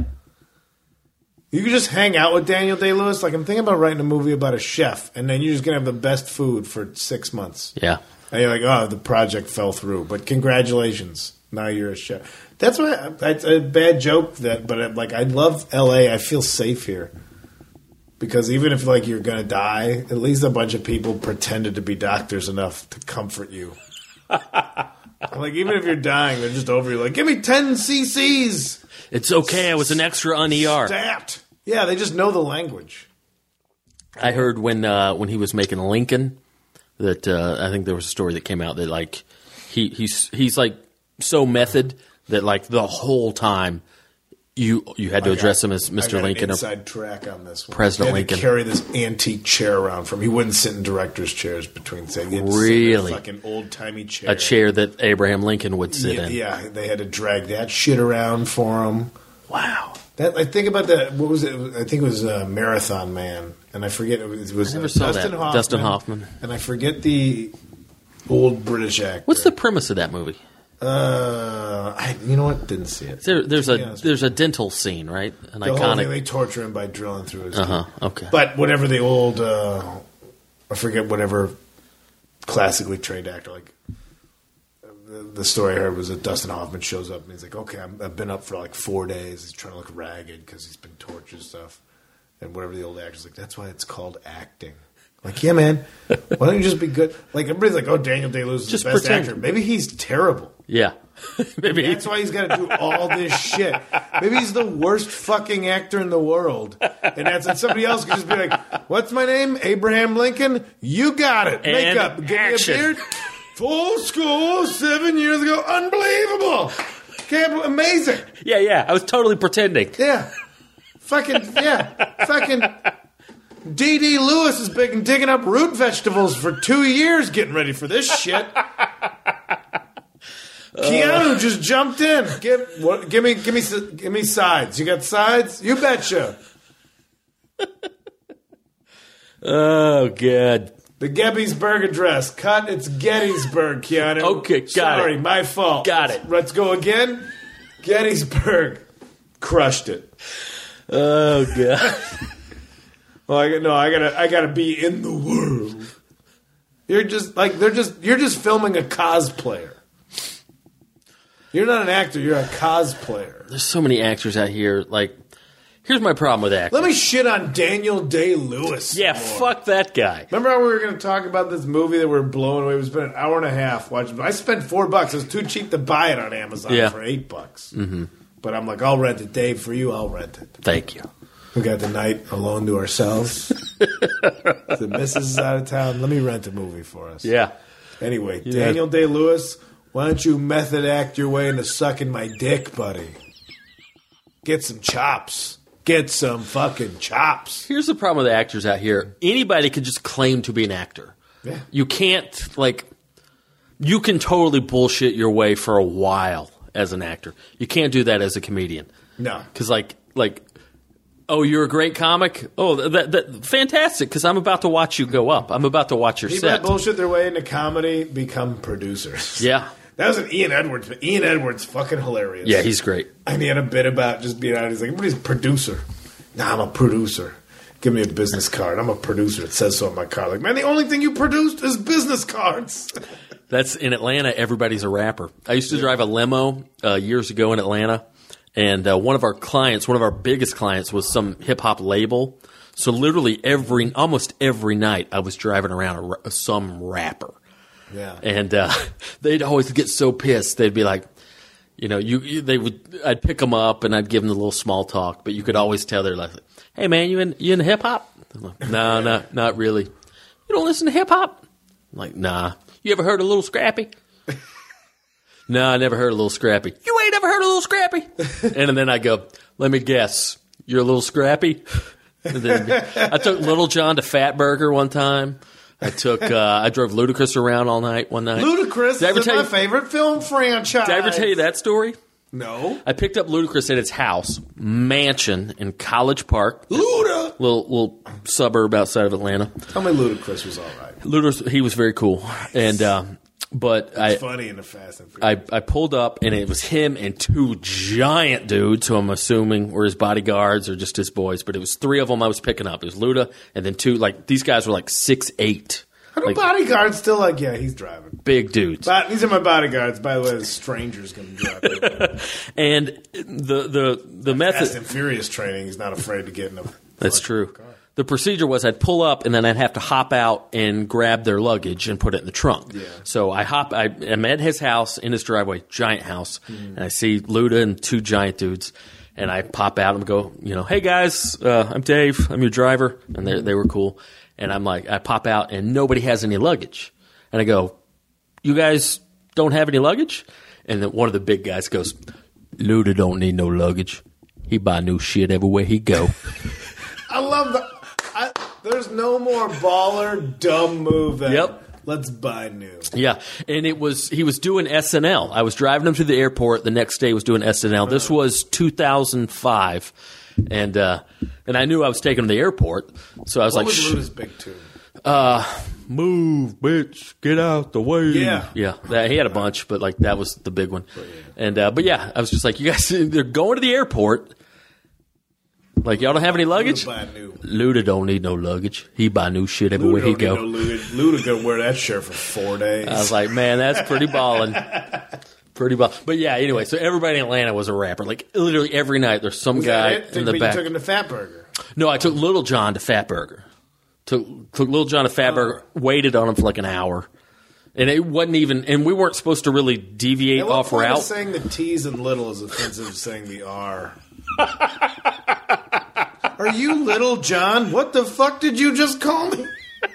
You could just hang out with Daniel Day-Lewis. Like, I'm thinking about writing a movie about a chef, and then you're just going to have the best food for 6 months. Yeah. And you're like, oh, the project fell through. But congratulations. Now you're a chef. That's why it's a bad joke, but I love L.A. I feel safe here. Because even if, you're going to die, at least a bunch of people pretended to be doctors enough to comfort you. Even if you're dying, they're just over you. Like, give me 10 cc's. It's okay. I was an extra on ER. Stat. Yeah, they just know the language. I heard when he was making Lincoln that I think there was a story that came out that he's like so method that the whole time you had to address him as Mr. Lincoln. Inside track on this one. President he had Lincoln. To carry this antique chair around from. He wouldn't sit in directors' chairs between saying really fucking old timey chair. A chair that Abraham Lincoln would sit in. Yeah, they had to drag that shit around for him. Wow. I think about that. What was it? I think it was Marathon Man, and I forget it was I never saw Dustin that. Hoffman. Dustin Hoffman. And I forget the old British actor. What's the premise of that movie? You know what? Didn't see it. There's a dental scene, right? An The whole iconic. thing, they torture him by drilling through his teeth. Okay. But whatever the old, I forget whatever classically trained actor, the story I heard was that Dustin Hoffman shows up and he's like, okay, I've been up for 4 days. He's trying to look ragged because he's been tortured and stuff. And whatever the old actor's like, that's why it's called acting. Like, yeah, man, why don't you just be good? Everybody's like, oh, Daniel Day-Lewis is Just the best pretend. actor. Maybe he's terrible. Yeah. Maybe That's why he's got to do all this shit. Maybe he's the worst fucking actor in the world. And and somebody else could just be like, what's my name? Abraham Lincoln? You got it. And Makeup. Give action. me a beard. Full school 7 years ago. Unbelievable. Amazing. Yeah. I was totally pretending. Yeah. Fucking D.D. Lewis has been digging up root vegetables for 2 years getting ready for this shit. Keanu just jumped in. Give me sides. You got sides? You betcha. Oh, God. The Gettysburg Address. Cut. It's Gettysburg, Keanu. Okay, got Sorry, it. my fault. Got it. Let's go again. Gettysburg. Crushed it. Oh, God. Well, I gotta be in the world. You're just you're just filming a cosplayer. You're not an actor. You're a cosplayer. There's so many actors out here. Here's my problem with actors. Let me shit on Daniel Day-Lewis. Yeah, more. fuck that guy. Remember how we were going to talk about this movie that we're blowing away? We spent an hour and a half watching. I spent $4. It was too cheap to buy it on Amazon for $8. Mm-hmm. But I'm like, I'll rent it, Dave. For you, I'll rent it. Thank you. We got the night alone to ourselves. The missus is out of town. Let me rent a movie for us. Yeah. Anyway, Daniel Day-Lewis, why don't you method act your way into sucking my dick, buddy? Get some chops. Get some fucking chops. Here's the problem with actors out here. Anybody can just claim to be an actor. Yeah. You can't, you can totally bullshit your way for a while as an actor. You can't do that as a comedian. No. Because, oh, you're a great comic? Oh, that fantastic, because I'm about to watch you go up. I'm about to watch your People set. that bullshit their way into comedy become producers. Yeah. That was an Ian Edwards, but Ian Edwards fucking hilarious. Yeah, he's great. And he had a bit about just being out. He's like, everybody's a producer. Nah, I'm a producer. Give me a business card. I'm a producer. It says so on my car. Like, man, the only thing you produced is business cards. That's in Atlanta. Everybody's a rapper. I used to drive a limo years ago in Atlanta, and one of our biggest clients was some hip hop label. So literally almost every night, I was driving around some rapper. Yeah. And they'd always get so pissed. They'd be like, I'd pick them up and I'd give them the little small talk, but you could always tell they're like, "Hey man, you into hip hop?" Like, no, not really. You don't listen to hip hop? I'm like, nah. You ever heard of Little Scrappy? No, I never heard of Little Scrappy. You ain't ever heard of Little Scrappy? And then I go, let me guess, you're a little scrappy? And then I took Little John to Fatburger one time. I drove Ludacris around all night one night. Ludacris is my favorite film franchise. Did I ever tell you that story? No. I picked up Ludacris at his house, mansion in College Park. Luda! Little suburb outside of Atlanta. Tell me Ludacris was all right. Ludacris, he was very cool. And, but it's funny in the Fast and Furious. I pulled up and it was him and two giant dudes who I'm assuming were his bodyguards or just his boys, but it was three of them I was picking up. It was Luda and then two, like these guys were like 6'8". How do bodyguards still like, yeah, he's driving. Big dudes. These are my bodyguards. By the way, the stranger's going to drive. And the method. Fast and Furious training, he's not afraid to get in the That's true. car. The procedure was I'd pull up and then I'd have to hop out and grab their luggage and put it in the trunk. Yeah. So I'm at his house in his driveway, giant house, and I see Luda and two giant dudes, and I pop out and go, hey guys, I'm Dave, I'm your driver, and they were cool, and I'm like, I pop out and nobody has any luggage, and I go, you guys don't have any luggage? And then one of the big guys goes, Luda don't need no luggage. He buy new shit everywhere he go. I love that. There's no more baller, dumb move than let's buy new. Yeah, and he was doing SNL. I was driving him to the airport. The next day he was doing SNL. This was 2005, and I knew I was taking him to the airport. So I was what like, was Luda's big tune? Move, bitch, get out the way. Yeah. He had a bunch, but like that was the big one. And but yeah, I was just like, you guys, they're going to the airport. Like, y'all don't have any luggage? Luda don't need no luggage. He buy new shit everywhere he go. Luda gonna wear that shirt for 4 days. I was like, man, that's pretty ballin'. But yeah, anyway, so everybody in Atlanta was a rapper. Like, literally every night there's some guy in the back. You took him to Fatburger. No, I took Little John to Fatburger. Took Little John to Fatburger, waited on him for like an hour. And it wasn't even, and we weren't supposed to really deviate off route. Saying the T's and little is offensive to saying the R. Are you Little John? What the fuck did you just call me?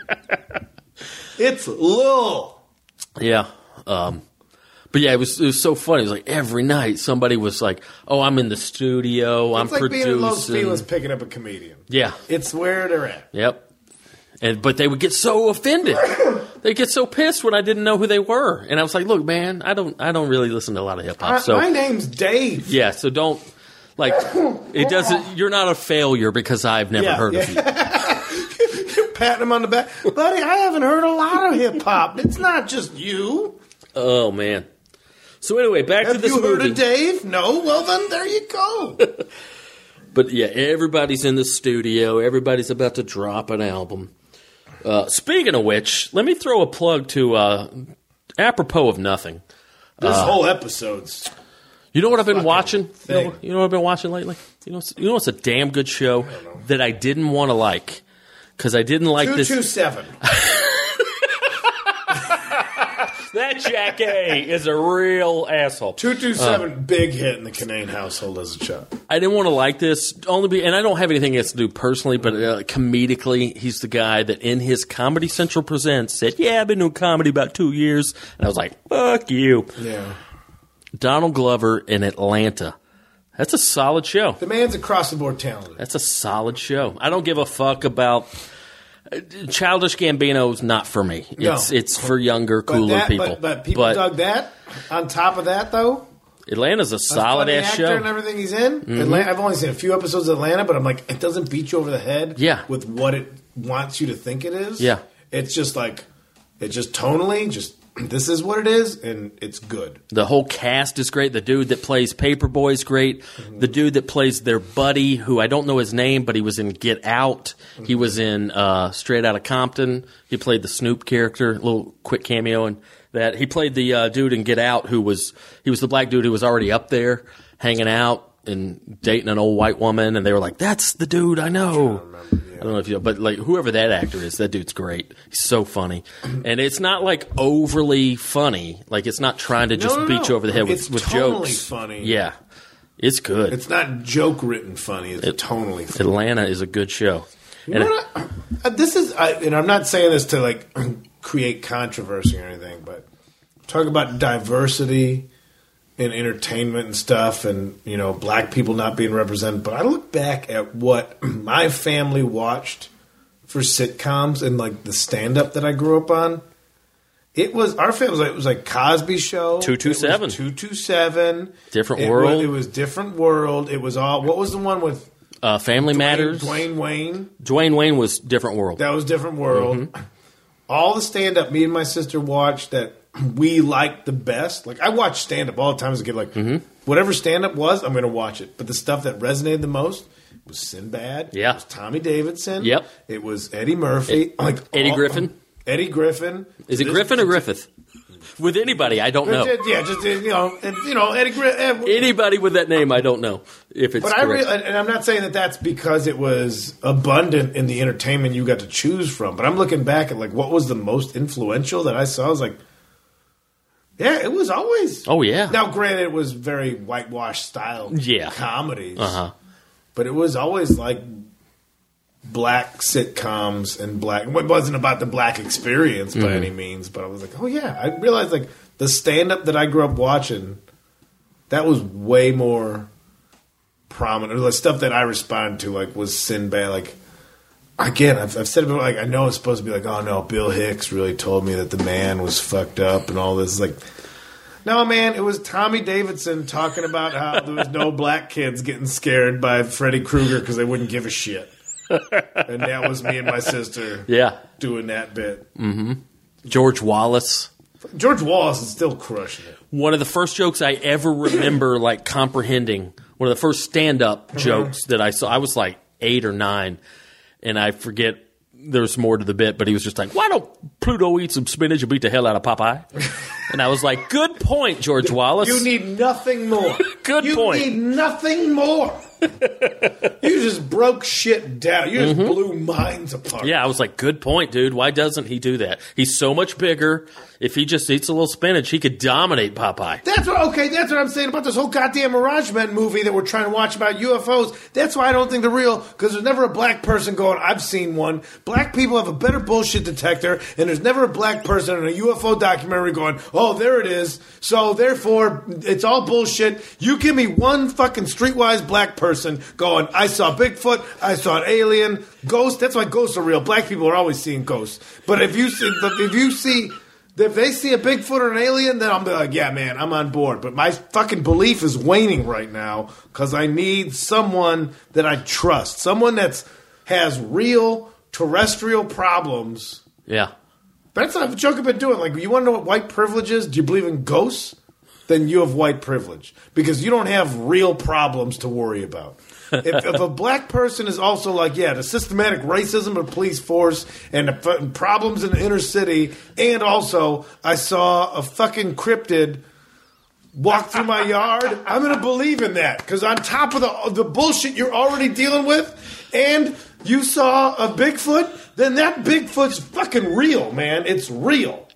It's Lil. Yeah. But yeah, it was so funny. It was like every night somebody was like, "Oh, I'm in the studio. I'm producing." It's like being in Los Feliz picking up a comedian. Yeah, it's where they're at. Yep. But they would get so offended. They'd get so pissed when I didn't know who they were, and I was like, "Look, man, I don't really listen to a lot of hip hop." So my name's Dave. Yeah, so don't. Like, it doesn't, you're not a failure because I've never heard of you. You're patting him on the back. Buddy, I haven't heard a lot of hip hop. It's not just you. Oh, man. So anyway, back to this movie. Have you heard of Dave? No? Well, then there you go. But yeah, everybody's in the studio. Everybody's about to drop an album. Speaking of which, let me throw a plug to, apropos of nothing. This whole episode's... You know what I've been watching? You know what I've been watching lately? You know what's a damn good show that I didn't want to like because I didn't like 227. That Jack A is a real asshole. 227, big hit in the Kinane household as a child. I didn't want to like this and I don't have anything else to do personally, but comedically, he's the guy that in his Comedy Central Presents said, "Yeah, I've been doing comedy about 2 years," and I was like, "Fuck you." Yeah. Donald Glover in Atlanta. That's a solid show. The man's across the board talented. That's a solid show. I don't give a fuck about Childish Gambino's not for me. It's for younger, cooler people. But people dug that. On top of that, though, Atlanta's a solid ass show. And everything he's in. Mm-hmm. I've only seen a few episodes of Atlanta, but I'm like, it doesn't beat you over the head. With what it wants you to think it is. Yeah. It's just like, it's just tonally, this is what it is, and it's good. The whole cast is great. The dude that plays Paperboy's great. Mm-hmm. The dude that plays their buddy, who I don't know his name, but he was in Get Out. Mm-hmm. He was in Straight Outta Compton. He played the Snoop character, a little quick cameo in that. He played the dude in Get Out he was the black dude who was already up there hanging out and dating an old white woman, and they were like, "That's the dude I know." I don't know if you know, but like whoever that actor is, that dude's great. He's so funny. And it's not like overly funny. Like it's not trying to just beat you over the head with tonally jokes. Funny. Yeah. It's good. It's not joke written funny. It's tonally funny. Atlanta is a good show. You know what this is, and I'm not saying this to like create controversy or anything, but talk about diversity in entertainment and stuff, and you know, black people not being represented. But I look back at what my family watched for sitcoms and like the stand up that I grew up on. It was our family. It was like Cosby Show, 227, 227, Different World. It was Different World. It was all. What was the one with? Family Matters. Dwayne Wayne. Dwayne Wayne was Different World. That was Different World. Mm-hmm. All the stand-up me and my sister watched that we liked the best. Like, I watched stand-up all the time as a kid. Like, whatever stand-up was, I'm going to watch it. But the stuff that resonated the most was Sinbad. Yeah. It was Tommy Davidson. Yep. It was Eddie Murphy. Eddie Griffin. Eddie Griffin. Is it Griffin or Griffith? With anybody, I don't know. Yeah, just Eddie Griffin. Anybody with that name, I don't know if it's. But correct. And I'm not saying that that's because it was abundant in the entertainment you got to choose from. But I'm looking back at like what was the most influential that I saw. I was like, yeah, it was always. Oh yeah. Now, granted, it was very whitewashed style. Comedies. But it was always like black sitcoms and black. It wasn't about the black experience by any means, but I was like, oh yeah, I realized like the stand up that I grew up watching, that was way more prominent. Or the stuff that I responded to like was Sinbad. Like again, I've said it before. Like I know it's supposed to be like, oh no, Bill Hicks really told me that the man was fucked up and all this. Like, no man, it was Tommy Davidson talking about how there was no black kids getting scared by Freddy Krueger because they wouldn't give a shit. And that was me and my sister doing that bit. Mm-hmm. George Wallace. George Wallace is still crushing it. One of the first jokes I ever remember like comprehending, one of the first stand-up jokes that I saw, I was like 8 or 9, and I forget there's more to the bit, but he was just like, why don't Pluto eat some spinach and beat the hell out of Popeye? And I was like, good point, George Wallace. You need nothing more. Good point. You need nothing more. You just broke shit down. You just blew minds apart. Yeah, I was like, good point, dude. Why doesn't he do that? He's so much bigger. If he just eats a little spinach, he could dominate Popeye. That's what I'm saying about this whole goddamn Mirage Men movie that we're trying to watch about UFOs. That's why I don't think they're real, because there's never a black person going, I've seen one. Black people have a better bullshit detector, and there's never a black person in a UFO documentary going, oh, there it is. So therefore, it's all bullshit. You give me one fucking streetwise black person going, I saw Bigfoot, I saw an alien, ghosts. That's why ghosts are real. Black people are always seeing ghosts. But if they see a Bigfoot or an alien, then I'll be like, yeah, man, I'm on board. But my fucking belief is waning right now because I need someone that I trust. Someone that has real terrestrial problems. Yeah. That's not a joke I've been doing. Like, you want to know what white privilege is? Do you believe in ghosts? Then you have white privilege. Because you don't have real problems to worry about. If a black person is also like, yeah, the systematic racism of the police force and the problems in the inner city, and also I saw a fucking cryptid walk through my yard, I'm going to believe in that. Because on top of the bullshit you're already dealing with, and you saw a Bigfoot, then that Bigfoot's fucking real, man. It's real.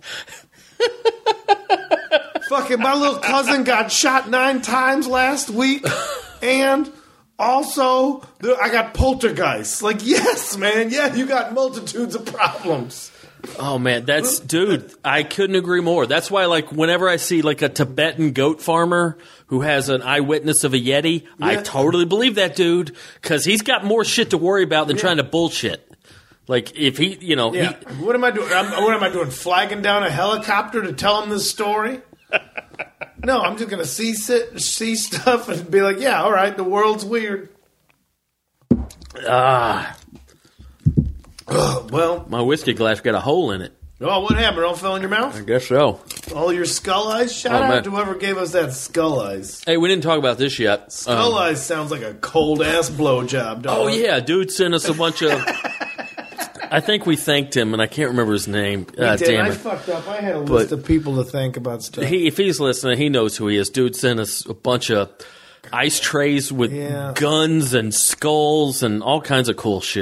Fucking my little cousin got shot 9 times last week, and also I got poltergeists. Like, yes, man, yeah, you got multitudes of problems. Oh man, dude, I couldn't agree more. That's why, like, whenever I see like a Tibetan goat farmer who has an eyewitness of a Yeti, I totally believe that dude, because he's got more shit to worry about than trying to bullshit. Like, if he, what am I doing? What am I doing? Flagging down a helicopter to tell him this story? No, I'm just gonna see stuff and be like, yeah, all right, the world's weird. Well, my whiskey glass got a hole in it. Oh, what happened? It all fell in your mouth? I guess so. All your skull eyes? Shout out to whoever gave us that skull eyes. Hey, we didn't talk about this yet. Skull eyes sounds like a cold-ass blowjob, dog. Oh, yeah. Dude sent us a bunch of... I think we thanked him, and I can't remember his name. Damn it. I fucked up. I had a list of people to thank about stuff. If he's listening, he knows who he is. Dude sent us a bunch of ice trays with guns and skulls and all kinds of cool shit.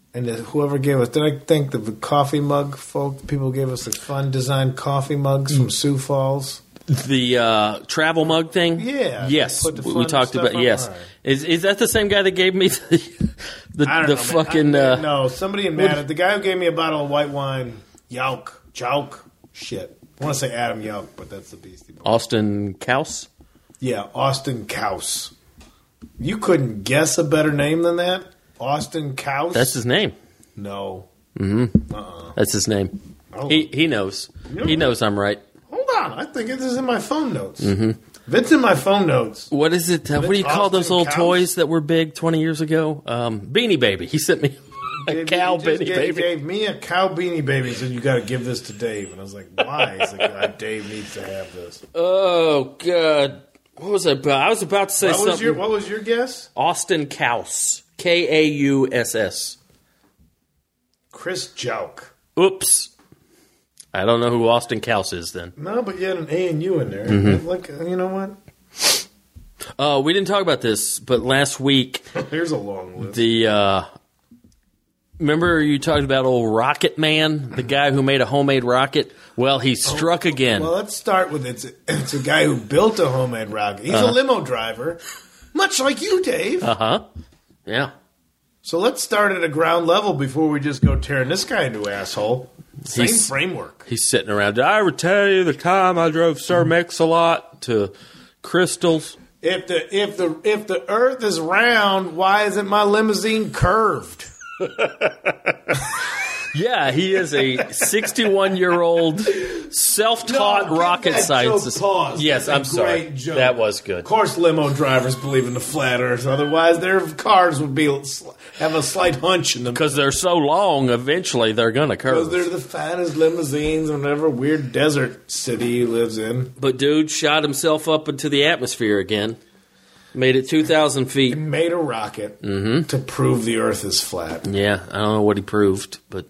And whoever gave us, did I think the coffee mug folk, people gave us the fun designed coffee mugs from Sioux Falls? The travel mug thing? Yeah. Yes. Put the We fun talked stuff about, on? yes. All right. Is that the same guy that gave me I don't know, fucking... man. No, somebody in Madison. The guy who gave me a bottle of white wine, Jouk. Shit. I want to say Adam Jouk, but that's the Beastie Boys. Austin Kaus? Yeah, Austin Kaus. You couldn't guess a better name than that? Austin Kaus? That's his name. No. That's his name. Oh. He knows. He knows I'm right. Hold on. I think it is in my phone notes. If it's in my phone notes. What is it? What do you call those Austin little Kaus? toys that were big 20 years ago? Beanie Baby. He sent me a cow He just Beanie Baby. gave me a cow Beanie Baby and said, you got to give this to Dave. And I was like, why? He's like, Dave needs to have this. Oh, God. What was I about? I was about to say something. What was your guess? Austin Kaus. Kauss. Chris Jouk. Oops. I don't know who Austin Kaus is then. No, but you had an A and U in there. Like, you know what? We didn't talk about this, but last week, Here's a long list. remember you talked about old Rocket Man, the guy who made a homemade rocket? Well, he struck again. Well, let's start with it's a guy who built a homemade rocket. He's a limo driver, much like you, Dave. Yeah. So let's start at a ground level before we just go tearing this guy into asshole. Same framework. He's sitting around. Did I ever tell you the time I drove Sir Mix-a-Lot to Crystals? If the Earth is round, why isn't my limousine curved? Yeah, he is a 61-year-old self-taught rocket scientist. Yes, I'm sorry. Great joke. That was good. Of course, limo drivers believe in the flat Earth. Otherwise, their cars would have a slight hunch in them. Because they're so long, eventually they're going to Because curve. they're the finest limousines in whatever weird desert city he lives in. But dude shot himself up into the atmosphere again. Made it 2,000 feet. Made a rocket to prove the Earth is flat. Yeah, I don't know what he proved, but...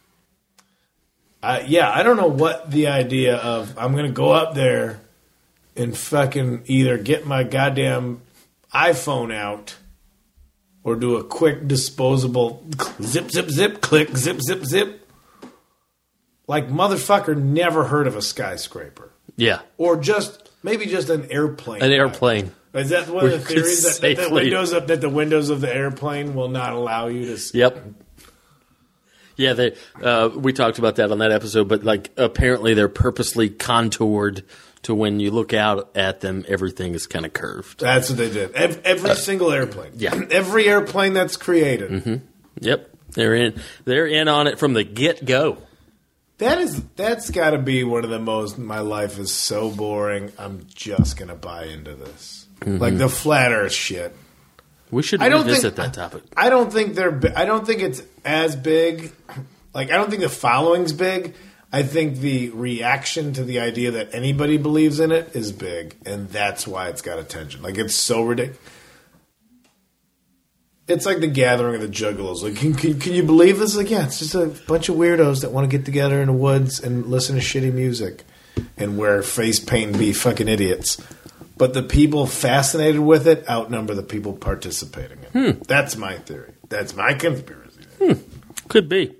I don't know what the idea of I'm going to go up there and fucking either get my goddamn iPhone out or do a quick disposable zip, zip, zip, click, zip, zip, zip. Like, motherfucker never heard of a skyscraper. Yeah. Or maybe just an airplane. An airplane. Is that one of the theories that Safely. the windows of the airplane will not allow you to? Yep. Yeah, we talked about that on that episode, but like apparently they're purposely contoured to when you look out at them, everything is kind of curved. That's what they did. Every single airplane. Yeah. Every airplane that's created. Yep, they're in on it from the get go. That's got to be one of the most. My life is so boring. I'm just gonna buy into this, like the flat Earth shit. We should I don't revisit think- that topic. I don't think I don't think it's as big. Like, I don't think the following's big. I think the reaction to the idea that anybody believes in it is big, and that's why it's got attention. Like, it's so ridiculous. It's like the gathering of the Juggalos. Like, can you believe this? Like, yeah, it's just a bunch of weirdos that want to get together in the woods and listen to shitty music and wear face paint and be fucking idiots. But the people fascinated with it outnumber the people participating in it. That's my theory. That's my conspiracy theory. Could be.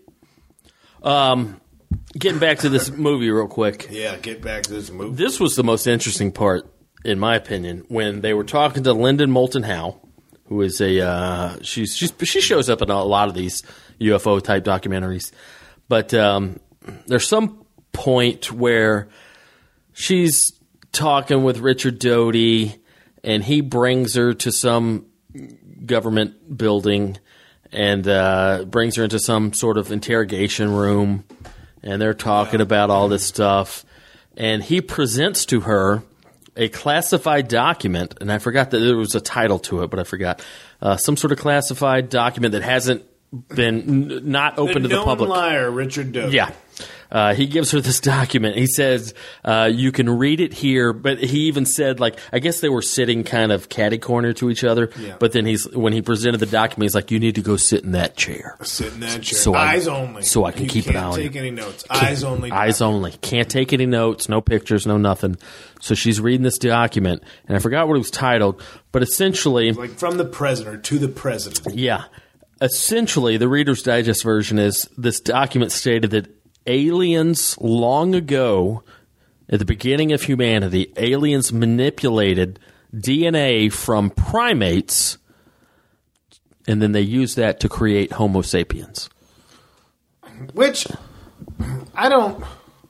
Getting back to this movie real quick. Yeah, get back to this movie. This was the most interesting part, in my opinion, when they were talking to Lyndon Moulton Howe, who is she shows up in a lot of these UFO type documentaries, but there's some point where she's talking with Richard Doty, and he brings her to some government building and brings her into some sort of interrogation room, and they're talking about all this stuff, and he presents to her a classified document, and I forgot that there was a title to it, but I forgot. Some sort of classified document that hasn't been not open to the public. Liar, Richard Doty. Yeah. He gives her this document. He says, you can read it here, but he even said, like, I guess they were sitting kind of catty-corner to each other, but then when he presented the document, he's like, you need to go sit in that chair. Sit in that chair. So eyes only. So I can keep an eye on you. Can't take any notes. Eyes only. Eyes only. Can't take any notes, no pictures, no nothing. So she's reading this document, and I forgot what it was titled, but essentially... Like, from the president to the president. Yeah. essentially, the Reader's Digest version is this document stated that aliens long ago, at the beginning of humanity, aliens manipulated DNA from primates, and then they used that to create Homo sapiens. Which, I don't...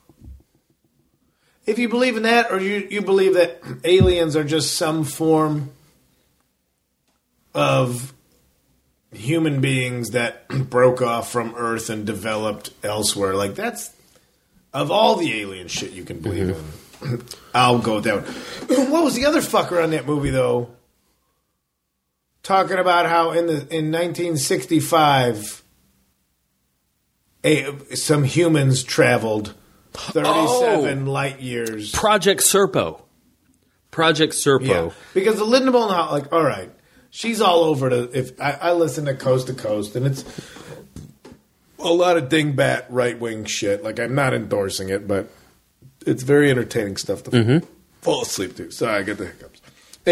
If you believe in that, or you believe that aliens are just some form of human beings that broke off from Earth and developed elsewhere, like that's... Of all the alien shit you can believe in, I'll go down. What was the other fucker on that movie, though? Talking about how in 1965, some humans traveled 37 light years. Project Serpo. Yeah, because the Linda Moulton Howe, like, all right, she's all over if I listen to Coast to Coast, and it's a lot of dingbat right-wing shit. Like, I'm not endorsing it, but it's very entertaining stuff to fall asleep to. Sorry, I get the hiccups.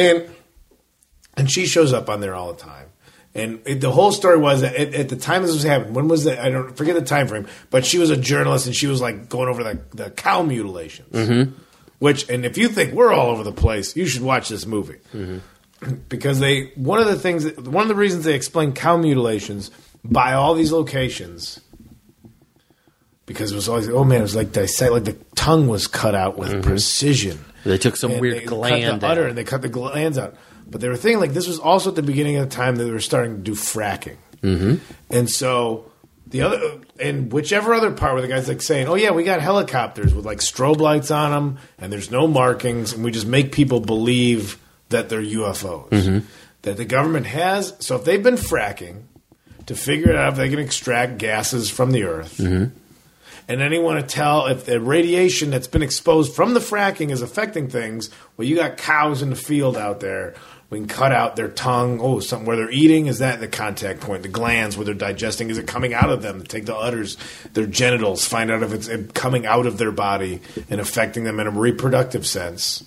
And she shows up on there all the time. And the whole story was that at the time this was happening, when was that? I don't forget the time frame, but she was a journalist and she was like going over the cow mutilations. Which, and if you think we're all over the place, you should watch this movie. Because one of the reasons they explain cow mutilations by all these locations, because it was always, it was like dissect, like the tongue was cut out with precision. They took some weird gland cut the udder and they cut the glands out. But they were thinking, like, this was also at the beginning of the time that they were starting to do fracking. And so and whichever other part where the guy's like saying, oh yeah, we got helicopters with like strobe lights on them and there's no markings and we just make people believe that they're UFOs. That the government has, so if they've been fracking to figure out if they can extract gases from the earth, and then they want to tell if the radiation that's been exposed from the fracking is affecting things, well, you got cows in the field out there. We can cut out their tongue. Oh, something where they're eating, is that the contact point? The glands where they're digesting, is it coming out of them? Take the udders, their genitals, find out if it's coming out of their body and affecting them in a reproductive sense.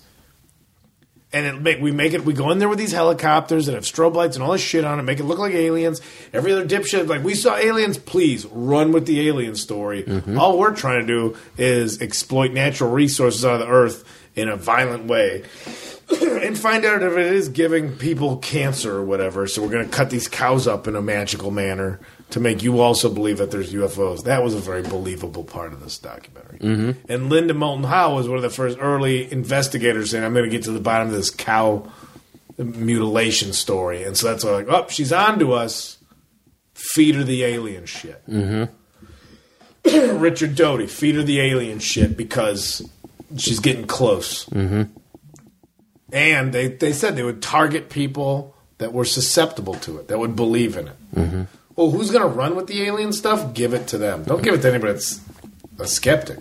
And we go in there with these helicopters that have strobe lights and all this shit on it, make it look like aliens. Every other dipshit, like, we saw aliens, please run with the alien story. All we're trying to do is exploit natural resources out of the earth in a violent way and find out if it is giving people cancer or whatever. So we're going to cut these cows up in a magical manner to make you also believe that there's UFOs. That was a very believable part of this documentary. And Linda Moulton Howe was one of the first early investigators saying, I'm going to get to the bottom of this cow mutilation story. And so that's why, like, oh, she's on to us. Feed her the alien shit. Richard Doty, feed her the alien shit because she's getting close. And they said they would target people that were susceptible to it, that would believe in it. Well, who's going to run with the alien stuff? Give it to them. Don't give it to anybody that's a skeptic.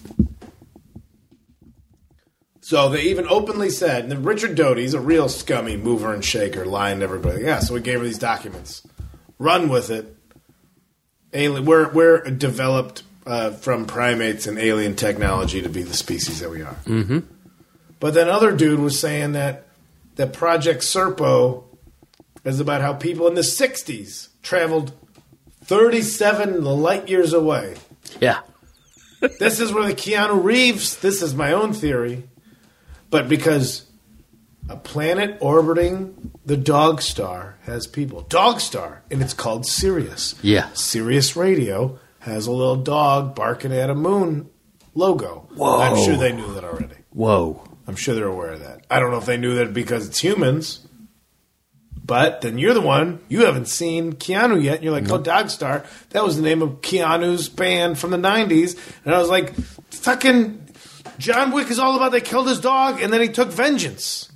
So they even openly said, and Richard Doty's a real scummy mover and shaker, lying to everybody. Yeah, so we gave her these documents. Run with it. Alien, we're developed from primates and alien technology to be the species that we are. But then other dude was saying that Project Serpo is about how people in the 60s traveled 37 light years away. Yeah. This is where the Keanu Reeves, this is my own theory, but because a planet orbiting the Dog Star has people. Dog Star, and it's called Sirius. Yeah. Sirius Radio has a little dog barking at a moon logo. Whoa. I'm sure they knew that already. Whoa. I'm sure they're aware of that. I don't know if they knew that because it's humans, but then you're the one, you haven't seen Keanu yet, and you're like, oh, Dog Star, that was the name of Keanu's band from the 90s. And I was like, fucking John Wick is all about they killed his dog, and then he took vengeance.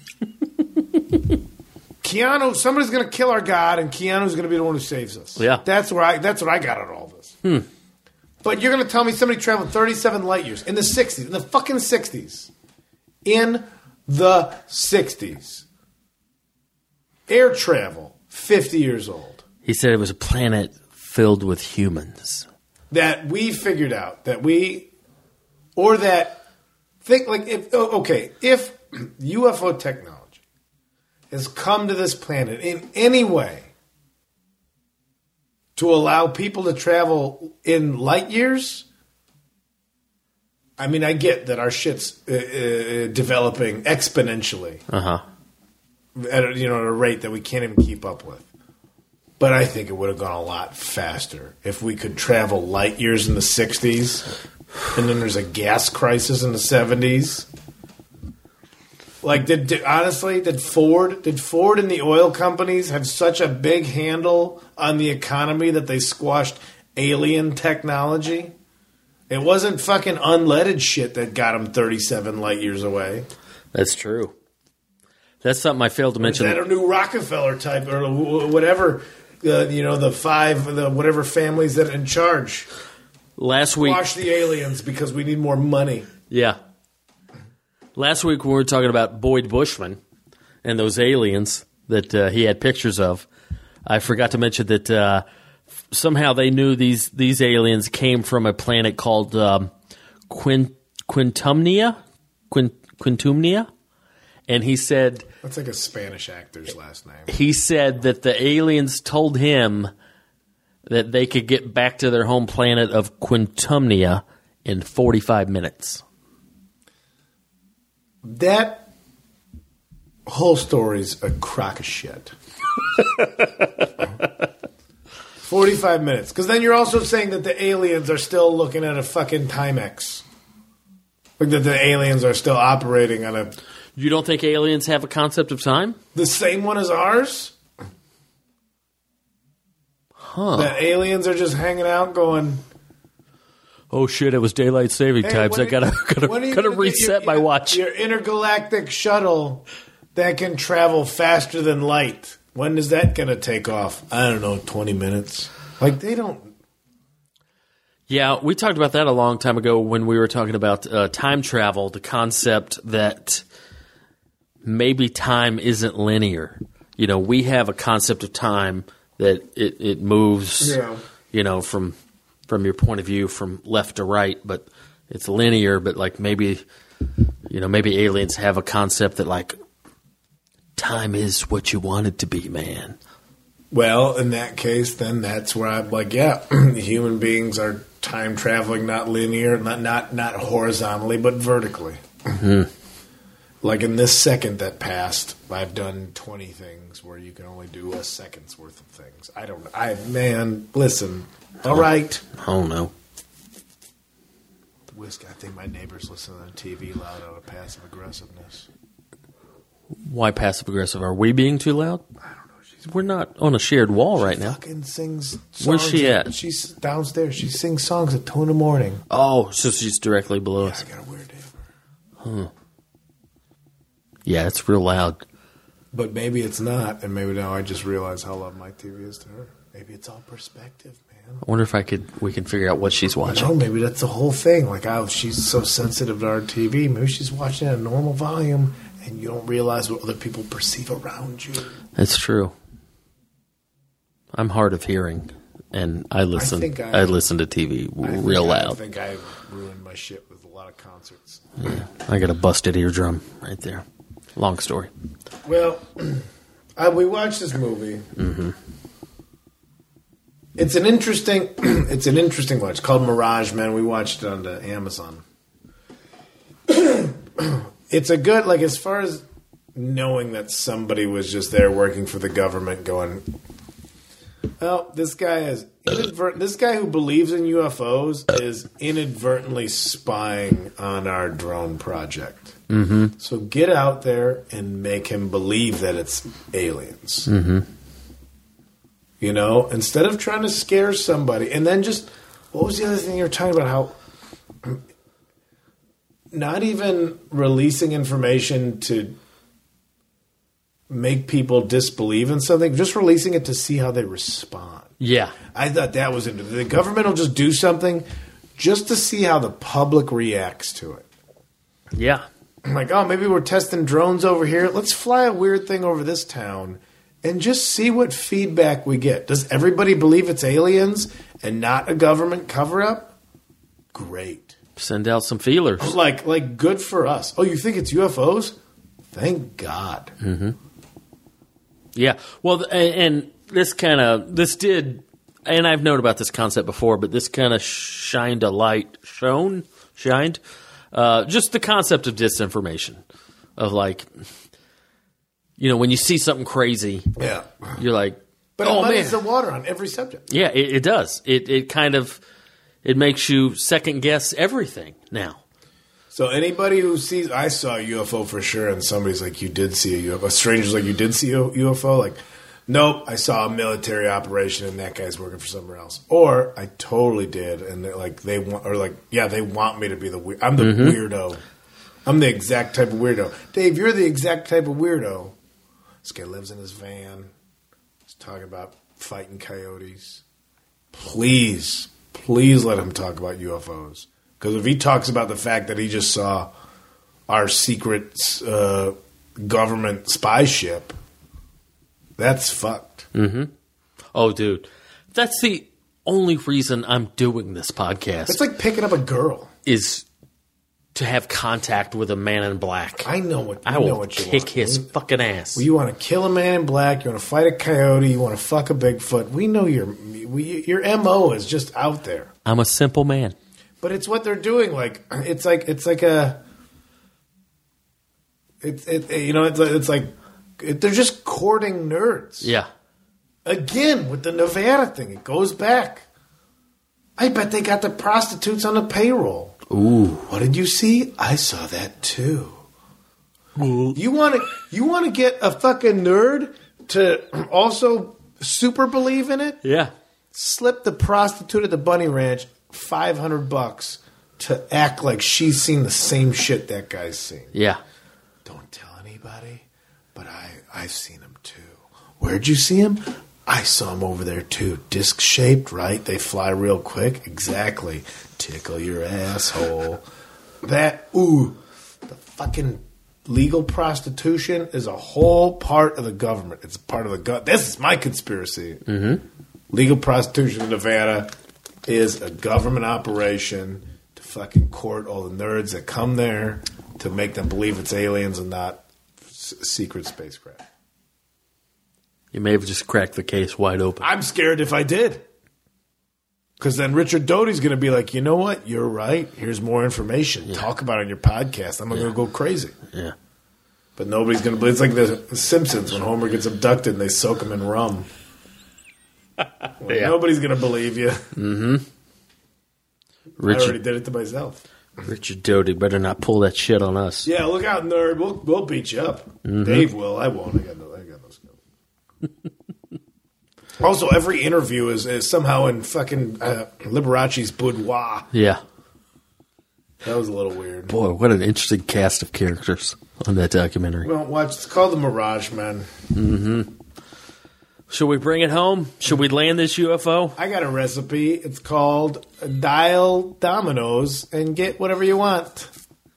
Keanu, somebody's going to kill our God, and Keanu's going to be the one who saves us. Yeah. That's what I got out of all this. But you're going to tell me somebody traveled 37 light years in the 60s, in the fucking 60s. In the 60s. Air travel, 50 years old. He said it was a planet filled with humans. That we figured out, think like, if UFO technology has come to this planet in any way, to allow people to travel in light years. I mean, I get that our shit's developing exponentially at a rate that we can't even keep up with. But I think it would have gone a lot faster if we could travel light years in the 60s, and then there's a gas crisis in the 70s. Like, did Ford and the oil companies have such a big handle on the economy that they squashed alien technology? It wasn't fucking unleaded shit that got them 37 light years away. That's true. That's something I failed to mention. Is that a new Rockefeller type or whatever? Whatever families that are in charge. Last week, Squash the aliens because we need more money. Yeah. Last week we were talking about Boyd Bushman and those aliens that he had pictures of. I forgot to mention that somehow they knew these aliens came from a planet called Quintumnia. Quintumnia. And he said... That's like a Spanish actor's last name. He said that the aliens told him that they could get back to their home planet of Quintumnia in 45 minutes. That whole story's a crock of shit. 45 minutes. Because then you're also saying that the aliens are still looking at a fucking Timex. Like that the aliens are still operating on a... You don't think aliens have a concept of time? The same one as ours? Huh. That aliens are just hanging out going... Oh shit! It was daylight saving times. I gotta reset my watch. Your intergalactic shuttle that can travel faster than light. When is that gonna take off? I don't know. 20 minutes. Like they don't. Yeah, we talked about that a long time ago when we were talking about time travel. The concept that maybe time isn't linear. You know, we have a concept of time that it moves. Yeah. You know, from your point of view, from left to right, but it's linear. But like maybe aliens have a concept that like time is what you want it to be, man. Well, in that case, then that's where I'm like, yeah, human beings are time traveling, not linear, not horizontally, but vertically. Mm-hmm. Like in this second that passed, I've done 20 things where you can only do a second's worth of things. Listen. All right. Oh, no. Whisk, I think my neighbor's listening on TV loud out of passive aggressiveness. Why passive aggressive? Are we being too loud? I don't know. We're not on a shared wall right now. Fucking sings songs. Where's she at? She's downstairs. She sings songs at 2 in the morning. Oh, so she's directly below us. I got a weird neighbor. Huh. Yeah, it's real loud. But maybe it's not, and maybe now I just realize how loud my TV is to her. Maybe it's all perspective, man. I wonder if we can figure out what she's watching. No, maybe that's the whole thing. Like, she's so sensitive to our TV. Maybe she's watching at a normal volume, and you don't realize what other people perceive around you. That's true. I'm hard of hearing, and I listen to TV real loud. I think I ruined my shit with a lot of concerts. Yeah, I got a busted eardrum right there. Long story. Well, we watched this movie. Mm-hmm. It's an interesting one. It's called Mirage Man. We watched it on Amazon. It's a good, like, as far as knowing that somebody was just there working for the government going, well, this guy who believes in UFOs is inadvertently spying on our drone project. Mm-hmm. So get out there and make him believe that it's aliens. Mm-hmm. You know, instead of trying to scare somebody. And then just, what was the other thing you were talking about? How not even releasing information to make people disbelieve in something, just releasing it to see how they respond. Yeah. I thought that was interesting. The government will just do something just to see how the public reacts to it. Yeah. Like, oh, maybe we're testing drones over here. Let's fly a weird thing over this town and just see what feedback we get. Does everybody believe it's aliens and not a government cover-up? Great. Send out some feelers. Like good for us. Oh, you think it's UFOs? Thank God. Mm-hmm. Yeah. Well, and this did and I've known about this concept before, but this kind of shined a light, just the concept of disinformation, of like, when you see something crazy, Yeah. you're like, But it muddies the water on every subject. Yeah, it does. It kind of, it makes you second guess everything now. So anybody who sees, I saw a UFO for sure, and somebody's like, you did see a UFO. A stranger's like, you did see a UFO? Like, nope, I saw a military operation, and that guy's working for somewhere else. Or I totally did, and they're like, they want me to be the weird. I'm the weirdo. I'm the exact type of weirdo. Dave, you're the exact type of weirdo. This guy lives in his van. He's talking about fighting coyotes. Please let him talk about UFOs. Because if he talks about the fact that he just saw our secret government spy ship, that's fucked. Mm-hmm. Oh, dude. That's the only reason I'm doing this podcast. It's like picking up a girl. Is to have contact with a man in black. I know what I will kick his fucking ass. Well, you want to kill a man in black, you want to fight a coyote, you want to fuck a Bigfoot. We know your MO is just out there. I'm a simple man. But it's what they're doing. Like it's like they're just courting nerds. Yeah. Again with the Nevada thing, it goes back. I bet they got the prostitutes on the payroll. Ooh. What did you see? I saw that too. You want to get a fucking nerd to also super believe in it? Yeah. Slip the prostitute at the Bunny Ranch $500 to act like she's seen the same shit that guy's seen. Yeah. Don't tell anybody, but I've seen him too. Where'd you see him? I saw him over there too. Disc shaped, right? They fly real quick. Exactly. Tickle your asshole. The fucking legal prostitution is a whole part of the government. It's part of the government. This is my conspiracy. Mm-hmm. Legal prostitution in Nevada is a government operation to fucking court all the nerds that come there to make them believe it's aliens and not secret spacecraft. You may have just cracked the case wide open. I'm scared if I did. Because then Richard Doty's going to be like, you know what? You're right. Here's more information. Yeah. Talk about it on your podcast. I'm going to go crazy. Yeah. But nobody's going to believe. It's like the Simpsons when Homer gets abducted and they soak him in rum. Nobody's going to believe you. Mm-hmm. I already did it to myself. Richard Doty better not pull that shit on us. Yeah, look out, nerd. We'll beat you up. Mm-hmm. Dave will. I won't. I got no skills. Also, every interview is somehow in fucking Liberace's boudoir. Yeah. That was a little weird. Boy, what an interesting cast of characters on that documentary. Well, watch. It's called The Mirage, man. Mm-hmm. Should we bring it home? Should we land this UFO? I got a recipe. It's called Dial Dominoes and get whatever you want.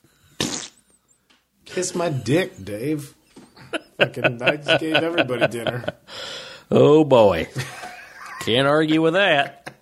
Kiss my dick, Dave. I just gave everybody dinner. Oh, boy. Can't argue with that.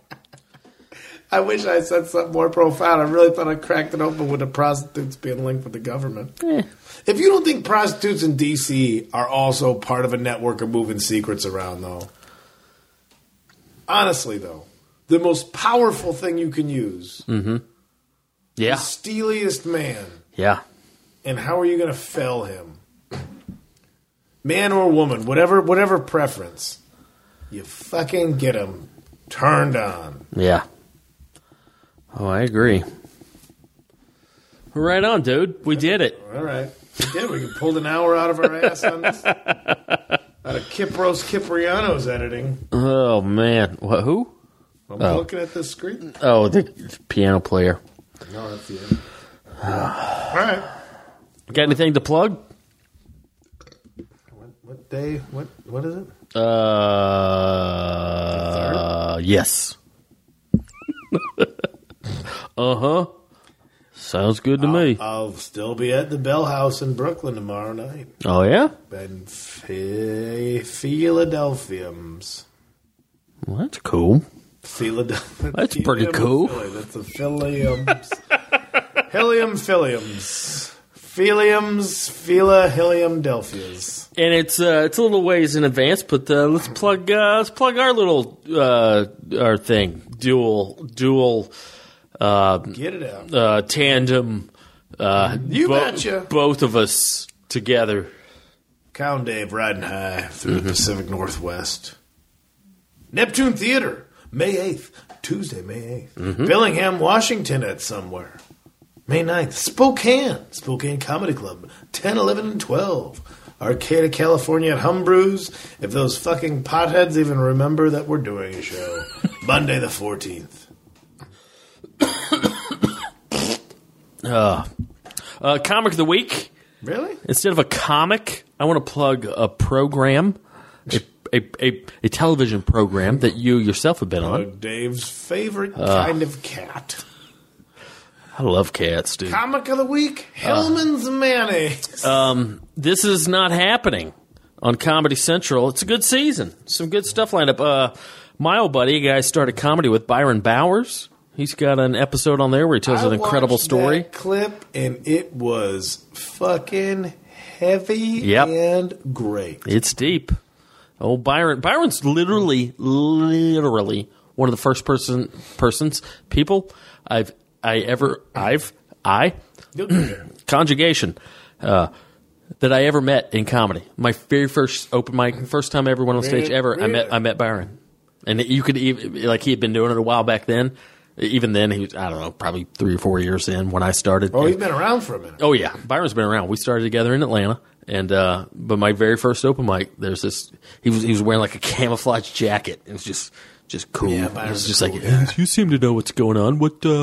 I wish I said something more profound. I really thought I cracked it open with the prostitutes being linked with the government. If you don't think prostitutes in D.C. are also part of a network of moving secrets around, though, honestly, though, the most powerful thing you can use, yeah, the steeliest man, yeah, and how are you going to fell him? Man or woman, whatever preference, you fucking get him turned on. Yeah. Oh, I agree. Right on, dude. We did it. All right. We did. We pulled an hour out of our ass on this. Out of Kipros Kipriano's editing. Oh, man. What? Who? I'm looking at the screen. Oh, the piano player. No, that's the end. All right. Got anything to plug? What day? What is it? Yes. Uh-huh. Sounds good to me. I'll still be at the Bell House in Brooklyn tomorrow night. Oh, yeah? And Philadelphians. Well, that's cool. Philadelphia. That's pretty cool. That's the Philliams. Philliams. Helium Delphias. And it's a little ways in advance, but let's plug our little our thing. Dual Get it out. tandem. You betcha. Both of us together. Cow and Dave riding high through the Pacific Northwest. Neptune Theater, May 8th. Tuesday, May 8th. Bellingham, Washington at somewhere. May 9th. Spokane Comedy Club, 10, 11, and 12. Arcata, California at Humbrew's. If those fucking potheads even remember that we're doing a show. Monday the 14th. Comic of the week. Really? Instead of a comic, I want to plug a program, a television program that you yourself have been on. Dave's favorite kind of cat. I love cats, dude. Comic of the week, Hellman's Mayonnaise. This is not happening on Comedy Central. It's a good season. Some good stuff lined up. My old buddy, a guy I started comedy with, Byron Bowers. He's got an episode on there where he tells an incredible story. That clip, and it was fucking heavy and great. It's deep. Oh, Byron's literally one of the first people conjugation that I ever met in comedy. My very first open mic, first time I ever went on stage ever. Really? I met Byron, and you could even he had been doing it a while back then. Even then, he was, I don't know, probably 3 or 4 years in when I started. Oh, he's been around for a minute. Oh, yeah. Byron's been around. We started together in Atlanta. And but my very first open mic, there's this, he was wearing like a camouflage jacket. It was just cool. Yeah, it was just cool, like, hey, you seem to know what's going on.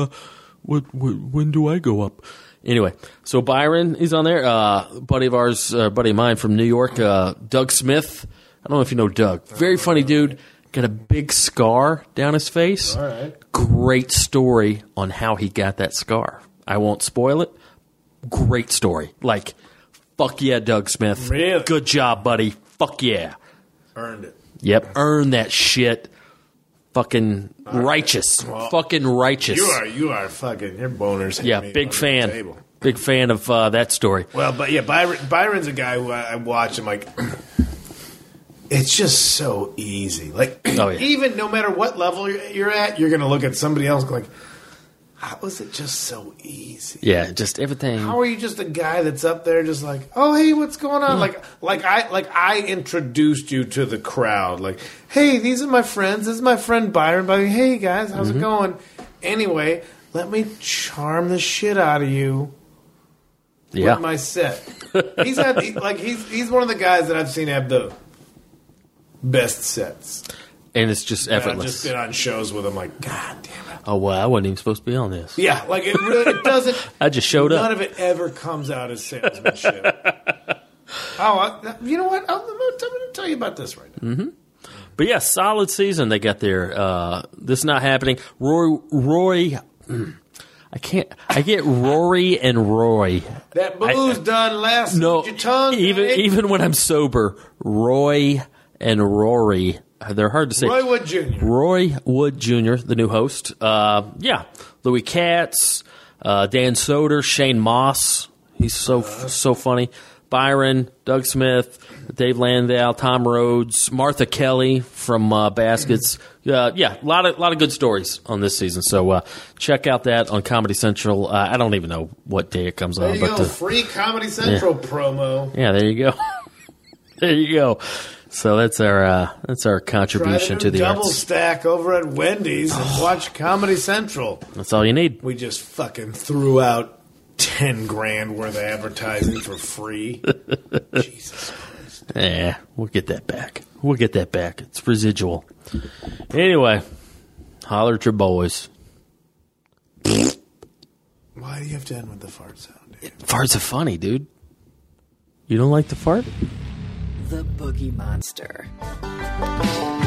When do I go up? Anyway, so Byron, he's on there. Buddy of ours, buddy of mine from New York, Doug Smith. I don't know if you know Doug. Very funny dude. Got a big scar down his face. All right. Great story on how he got that scar. I won't spoil it. Great story. Like, fuck yeah, Doug Smith. Really? Good job, buddy. Fuck yeah. Earned it. Yep, earned that shit. Fucking righteous. Well, fucking righteous. You are fucking, your boners. Yeah, big fan. Big fan of that story. Well, but yeah, Byron's a guy who I watch and like, it's just so easy. Like, even no matter what level you're at, you're going to look at somebody else like, how is it just so easy? Yeah, just everything. How are you just a guy that's up there just like, oh, hey, what's going on? Yeah. Like I introduced you to the crowd. Like, hey, these are my friends. This is my friend Byron. Hey, guys, how's it going? Anyway, let me charm the shit out of you with my set. He's one of the guys that I've seen have the best sets. And it's just effortless. I've just been on shows with him like, God damn it. Oh, well, I wasn't even supposed to be on this. Yeah, like it doesn't. I just showed up. None of it ever comes out as salesmanship. You know what? I'm going to tell you about this right now. Mm-hmm. But yeah, solid season they got there. This is not happening. Roy. I get Rory and Roy. That booze done last no, your tongue. Even when I'm sober, Roy and Rory. They're hard to say. Roy Wood Jr. Roy Wood Jr., the new host. Louis Katz, Dan Soder, Shane Moss. He's so funny. Byron, Doug Smith, Dave Landau, Tom Rhodes, Martha Kelly from Baskets. A lot of good stories on this season. So check out that on Comedy Central. I don't even know what day it comes on. There you go, free Comedy Central promo. Yeah, there you go. There you go. So that's our contribution to the double arts. Stack over at Wendy's and watch Comedy Central. That's all you need. We just fucking threw out $10,000 worth of advertising for free. Jesus Christ. Yeah, we'll get that back. It's residual. Anyway, holler at your boys. Why do you have to end with the fart sound, dude? Farts are funny, dude. You don't like the fart? The Boogie Monster.